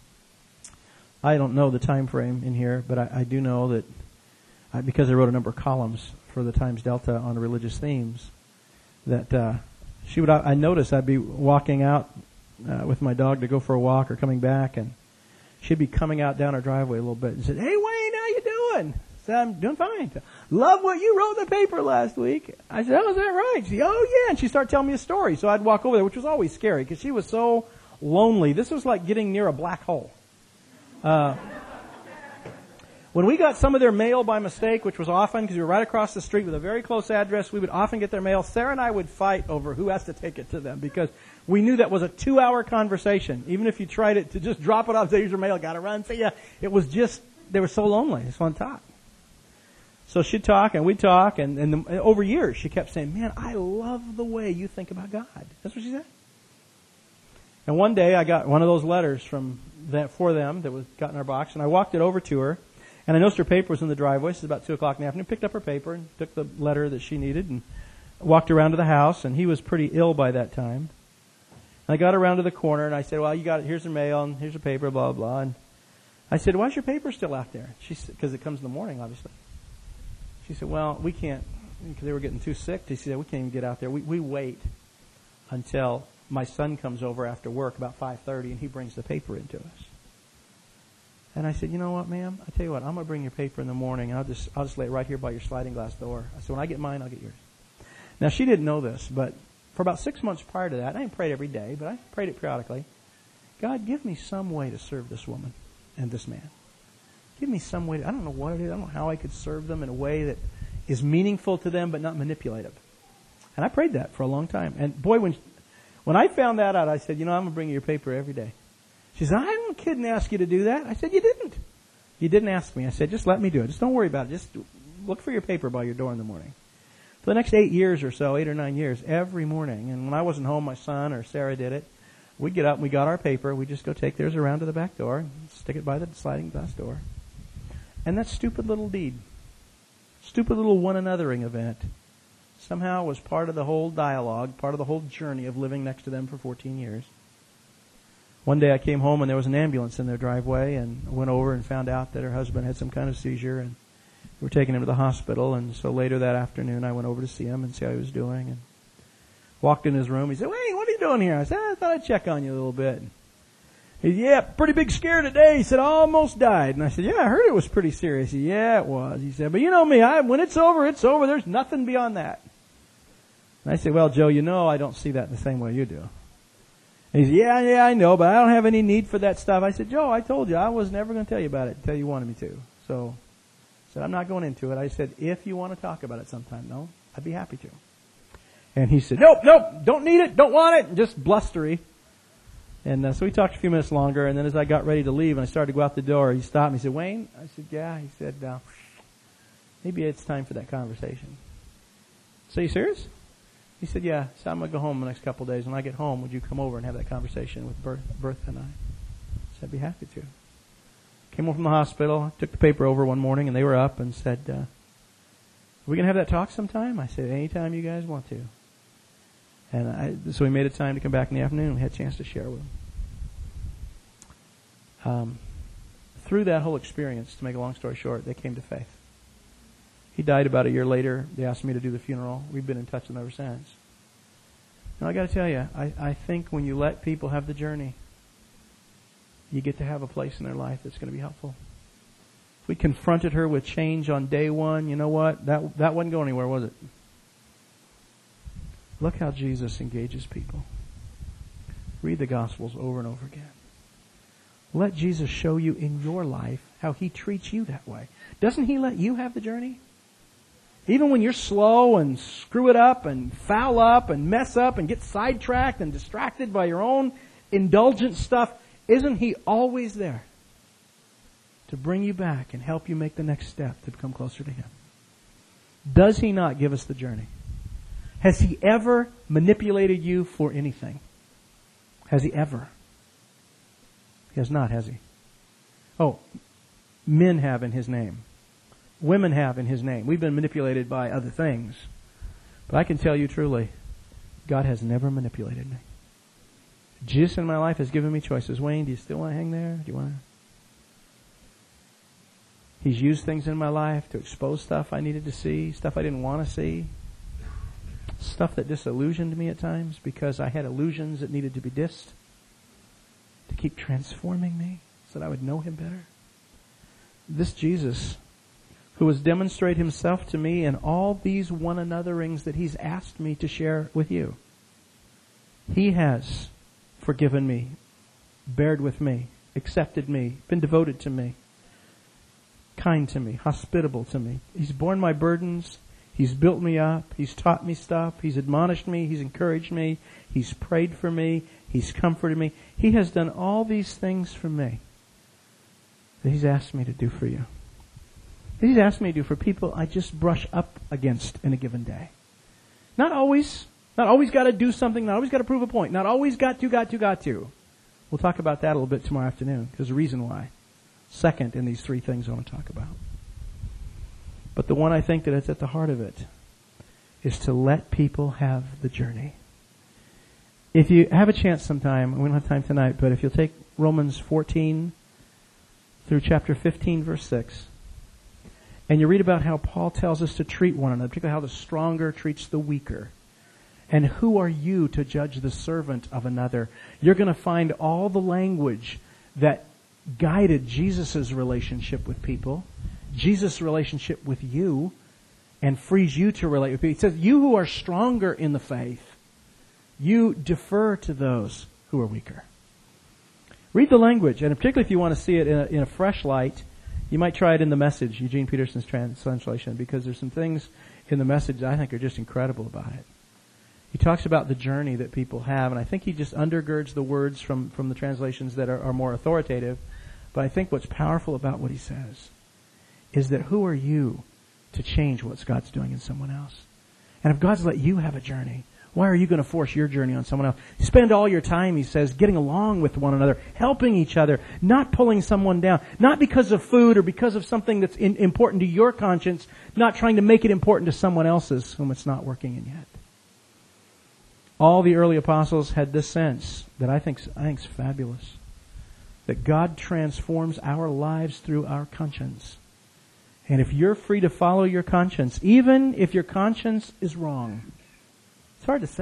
I don't know the time frame in here, but I, I do know that I, because I wrote a number of columns for the Times Delta on the religious themes, that uh, she would. I noticed I'd be walking out uh, with my dog to go for a walk or coming back, and she'd be coming out down our driveway a little bit and said, "Hey Wayne, how you doing?" I said, "I'm doing fine. Love what you wrote in the paper last week." I said, "Oh, is that right?" She said, "Oh yeah," and she started telling me a story. So I'd walk over there, which was always scary because she was so lonely. This was like getting near a black hole. Uh, when we got some of their mail by mistake, which was often because we were right across the street with a very close address, we would often get their mail. Sarah and I would fight over who has to take it to them because we knew that was a two-hour conversation. Even if you tried it to just drop it off, say, "Here's your mail, gotta run." See ya. It was just, they were so lonely. It's fun to talk. So she'd talk and we'd talk, and, and, the, and over years she kept saying, "Man, I love the way you think about God." That's what she said. And one day I got one of those letters from that for them that was got in our box, and I walked it over to her, and I noticed her paper was in the driveway. This is about two o'clock in the afternoon. Picked up her paper and took the letter that she needed and walked around to the house, and he was pretty ill by that time. And I got around to the corner, and I said, "Well, you got it. Here's the mail, and here's the paper, blah, blah, blah." And I said, "Why's your paper still out there?" She said, "Because it comes in the morning, obviously." She said, "Well, we can't," because they were getting too sick. She said, "We can't even get out there. We, we wait until my son comes over after work about five thirty, and he brings the paper into us." And I said, "You know what, ma'am? I tell you what, I'm going to bring your paper in the morning, and I'll just I'll just lay it right here by your sliding glass door." I said, "When I get mine, I'll get yours." Now, she didn't know this, but for about six months prior to that, I didn't pray it every day, but I prayed it periodically. God, give me some way to serve this woman and this man. Give me some way to, I don't know what it is. I don't know how I could serve them in a way that is meaningful to them but not manipulative. And I prayed that for a long time. And boy, when when I found that out, I said, "You know, I'm going to bring you your paper every day." She said, "I didn't kid and ask you to do that." I said, "You didn't. You didn't ask me." I said, "Just let me do it. Just don't worry about it. Just look for your paper by your door in the morning." For the next eight years or so, eight or nine years, every morning, and when I wasn't home, my son or Sarah did it, we'd get up and we got our paper. We'd just go take theirs around to the back door and stick it by the sliding glass door. And that stupid little deed, stupid little one-anothering event, somehow was part of the whole dialogue, part of the whole journey of living next to them for fourteen years. One day I came home and there was an ambulance in their driveway, and I went over and found out that her husband had some kind of seizure, and we were taking him to the hospital. And so later that afternoon I went over to see him and see how he was doing, and walked in his room. He said, "Wayne, what are you doing here?" I said, "I thought I'd check on you a little bit." He said, "Yeah, pretty big scare today." He said, "I almost died." And I said, "Yeah, I heard it was pretty serious." He said, "Yeah, it was." He said, "But you know me, I, when it's over, it's over. There's nothing beyond that." And I said, "Well, Joe, you know I don't see that the same way you do." And he said, "Yeah, yeah, I know, but I don't have any need for that stuff." I said, "Joe, I told you I was never going to tell you about it until you wanted me to. So I said, I'm not going into it." I said, "If you want to talk about it sometime, no, I'd be happy to." And he said, "Nope, nope, don't need it, don't want it," just blustery. And uh, so we talked a few minutes longer, and then as I got ready to leave and I started to go out the door, he stopped me. He said, "Wayne?" I said, "Yeah." He said, uh, "Maybe it's time for that conversation." "So you serious?" He said, "Yeah, so I'm going to go home the next couple of days. When I get home, would you come over and have that conversation with Bertha, Bertha and I?" I said, "I'd be happy to." Came home from the hospital, took the paper over one morning, and they were up and said, uh, "Are we going to have that talk sometime?" I said, "Anytime you guys want to." And I, so we made a time to come back in the afternoon. We had a chance to share with them. Um, through that whole experience, to make a long story short, they came to faith. He died about a year later. They asked me to do the funeral. We've been in touch with them ever since. Now I got to tell you, I, I think when you let people have the journey, you get to have a place in their life that's going to be helpful. If we confronted her with change on day one, you know what? That that wasn't going anywhere, was it? Look how Jesus engages people. Read the Gospels over and over again. Let Jesus show you in your life how He treats you that way. Doesn't He let you have the journey? Even when you're slow and screw it up and foul up and mess up and get sidetracked and distracted by your own indulgent stuff, isn't He always there to bring you back and help you make the next step to become closer to Him? Does He not give us the journey? Has He ever manipulated you for anything? Has He ever? He has not, has He? Oh, men have in His name. Women have in His name. We've been manipulated by other things. But I can tell you truly, God has never manipulated me. Jesus in my life has given me choices. Wayne, do you still want to hang there? Do you want to? He's used things in my life to expose stuff I needed to see, stuff I didn't want to see, stuff that disillusioned me at times because I had illusions that needed to be dissed, to keep transforming me so that I would know Him better. This Jesus, who has demonstrated Himself to me in all these one anotherings that He's asked me to share with you, He has forgiven me, bared with me, accepted me, been devoted to me, kind to me, hospitable to me. He's borne my burdens. He's built me up. He's taught me stuff. He's admonished me. He's encouraged me. He's prayed for me. He's comforted me. He has done all these things for me that He's asked me to do for you. That He's asked me to do for people I just brush up against in a given day. Not always. Not always got to do something. Not always got to prove a point. Not always got to, got to, got to. We'll talk about that a little bit tomorrow afternoon. There's a reason why. Second in these three things I want to talk about. But the one I think that is at the heart of it is to let people have the journey. If you have a chance sometime, we don't have time tonight, but if you'll take Romans fourteen through chapter fifteen, verse six, and you read about how Paul tells us to treat one another, particularly how the stronger treats the weaker. And who are you to judge the servant of another? You're going to find all the language that guided Jesus' relationship with people, Jesus' relationship with you, and frees you to relate with people. It says, you who are stronger in the faith, you defer to those who are weaker. Read the language, and particularly if you want to see it in a, in a fresh light, you might try it in the Message, Eugene Peterson's translation, because there's some things in the Message that I think are just incredible about it. He talks about the journey that people have, and I think he just undergirds the words from, from the translations that are, are more authoritative. But I think what's powerful about what he says is that who are you to change what God's doing in someone else? And if God's let you have a journey, Why are you going to force your journey on someone else? Spend all your time, he says, getting along with one another, helping each other, not pulling someone down, not because of food or because of something that's in, important to your conscience, not trying to make it important to someone else's whom it's not working in yet. All the early apostles had this sense that I think I think is fabulous. That God transforms our lives through our conscience. And if you're free to follow your conscience, even if your conscience is wrong, it's hard to say.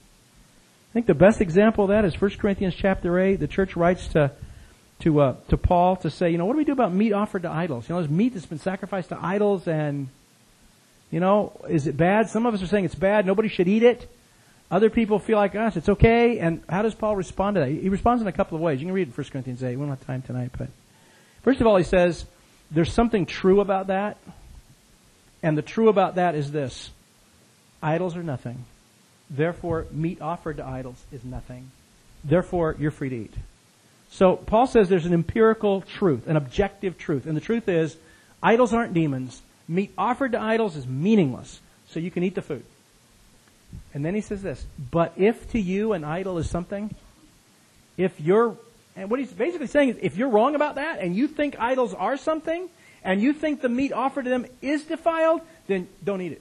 I think the best example of that is First Corinthians chapter eight. The church writes to to uh, to Paul to say, you know, what do we do about meat offered to idols? You know, there's meat that's been sacrificed to idols, and, you know, is it bad? Some of us are saying it's bad. Nobody should eat it. Other people feel like, gosh, it's okay. And how does Paul respond to that? He responds in a couple of ways. You can read it in First Corinthians eight. We don't have time tonight. But first of all, he says, there's something true about that. And the true about that is this. Idols are nothing. Therefore, meat offered to idols is nothing. Therefore, you're free to eat. So Paul says there's an empirical truth, an objective truth. And the truth is, idols aren't demons. Meat offered to idols is meaningless. So you can eat the food. And then he says this, but if to you an idol is something, if you're, and what he's basically saying is, if you're wrong about that, and you think idols are something, and you think the meat offered to them is defiled, then don't eat it.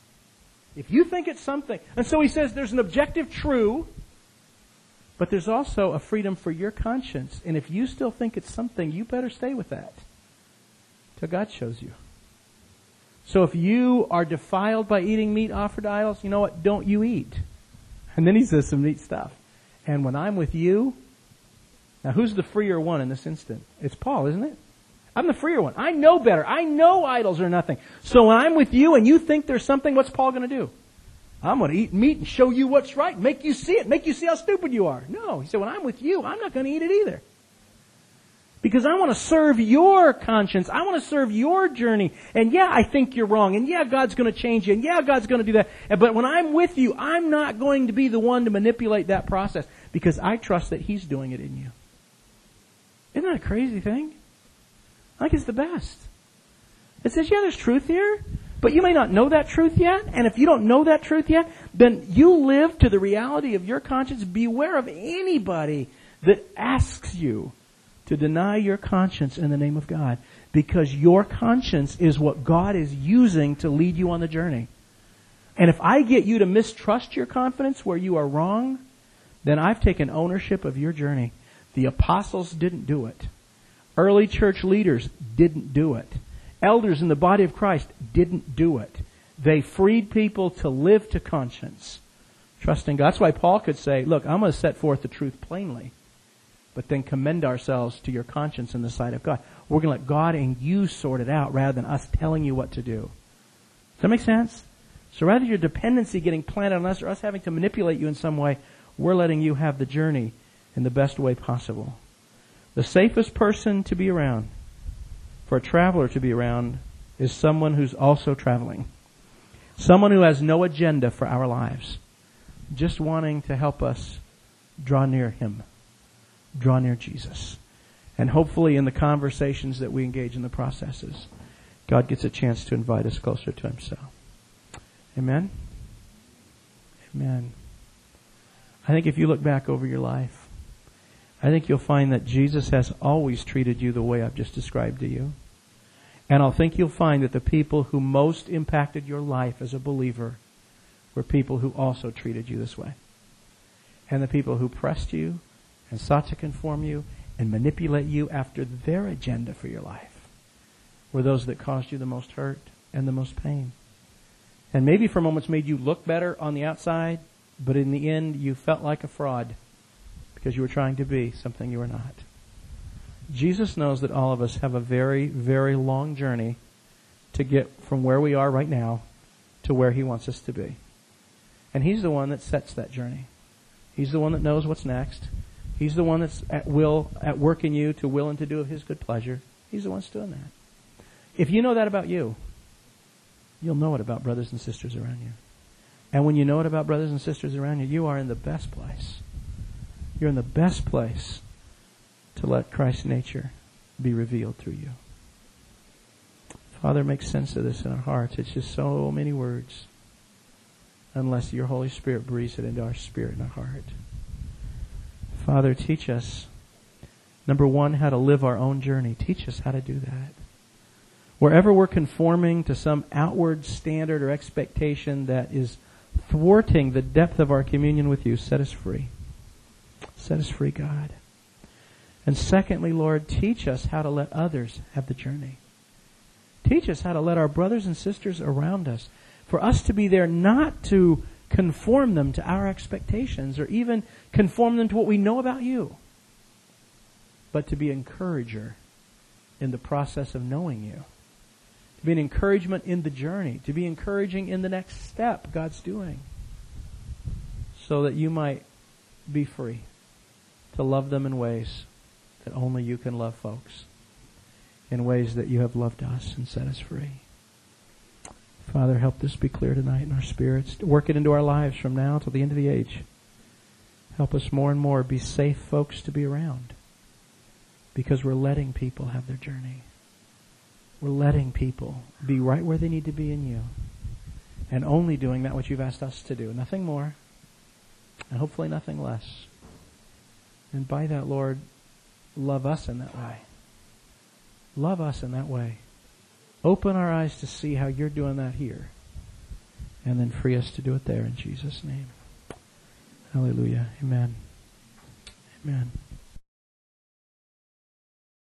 If you think it's something. And so he says there's an objective true, but there's also a freedom for your conscience. And if you still think it's something, you better stay with that till God shows you. So if you are defiled by eating meat offered to idols, you know what? Don't you eat. And then he says some neat stuff. And when I'm with you, now who's the freer one in this instant? It's Paul, isn't it? I'm the freer one. I know better. I know idols are nothing. So when I'm with you and you think there's something, what's Paul going to do? I'm going to eat meat and show you what's right. Make you see it. Make you see how stupid you are. No. He said, when I'm with you, I'm not going to eat it either. Because I want to serve your conscience. I want to serve your journey. And yeah, I think you're wrong. And yeah, God's going to change you. And yeah, God's going to do that. But when I'm with you, I'm not going to be the one to manipulate that process. Because I trust that He's doing it in you. Isn't that a crazy thing? I think it's the best. It says, yeah, there's truth here. But you may not know that truth yet. And if you don't know that truth yet, then you live to the reality of your conscience. Beware of anybody that asks you to deny your conscience in the name of God. Because your conscience is what God is using to lead you on the journey. And if I get you to mistrust your confidence where you are wrong, then I've taken ownership of your journey. The apostles didn't do it. Early church leaders didn't do it. Elders in the body of Christ didn't do it. They freed people to live to conscience, trusting God. That's why Paul could say, look, I'm going to set forth the truth plainly, but then commend ourselves to your conscience in the sight of God. We're going to let God and you sort it out rather than us telling you what to do. Does that make sense? So rather than your dependency getting planted on us or us having to manipulate you in some way, we're letting you have the journey in the best way possible. The safest person to be around, for a traveler to be around, is someone who's also traveling. Someone who has no agenda for our lives, just wanting to help us draw near Him, draw near Jesus. And hopefully in the conversations that we engage in the processes, God gets a chance to invite us closer to Himself. Amen? Amen. I think if you look back over your life, I think you'll find that Jesus has always treated you the way I've just described to you. And I think you'll find that the people who most impacted your life as a believer were people who also treated you this way. And the people who pressed you and sought to conform you and manipulate you after their agenda for your life were those that caused you the most hurt and the most pain. And maybe for moments made you look better on the outside, but in the end you felt like a fraud because you were trying to be something you were not. Jesus knows that all of us have a very, very long journey to get from where we are right now to where He wants us to be. And He's the one that sets that journey. He's the one that knows what's next. He's the one that's at will, at work in you to will and to do of His good pleasure. He's the one that's doing that. If you know that about you, you'll know it about brothers and sisters around you. And when you know it about brothers and sisters around you, you are in the best place. You're in the best place to let Christ's nature be revealed through you. Father, make sense of this in our hearts. It's just so many words. unless your Holy Spirit breathes it into our spirit and our heart. Father, teach us, number one, how to live our own journey. Teach us how to do that. Wherever we're conforming to some outward standard or expectation that is thwarting the depth of our communion with you, set us free. Set us free, God. And secondly, Lord, teach us how to let others have the journey. Teach us how to let our brothers and sisters around us, for us to be there not to conform them to our expectations or even conform them to what we know about you, but to be an encourager in the process of knowing you. To be an encouragement in the journey. To be encouraging in the next step God's doing. So that you might be free to love them in ways that only you can love folks. In ways that you have loved us and set us free. Father, help this be clear tonight in our spirits. Work it into our lives from now till the end of the age. Help us more and more be safe folks to be around. Because we're letting people have their journey. We're letting people be right where they need to be in you. And only doing that which you've asked us to do. Nothing more. And hopefully nothing less. And by that, Lord, love us in that way. Love us in that way. Open our eyes to see how you're doing that here. And then free us to do it there in Jesus' name. Hallelujah. Amen. Amen.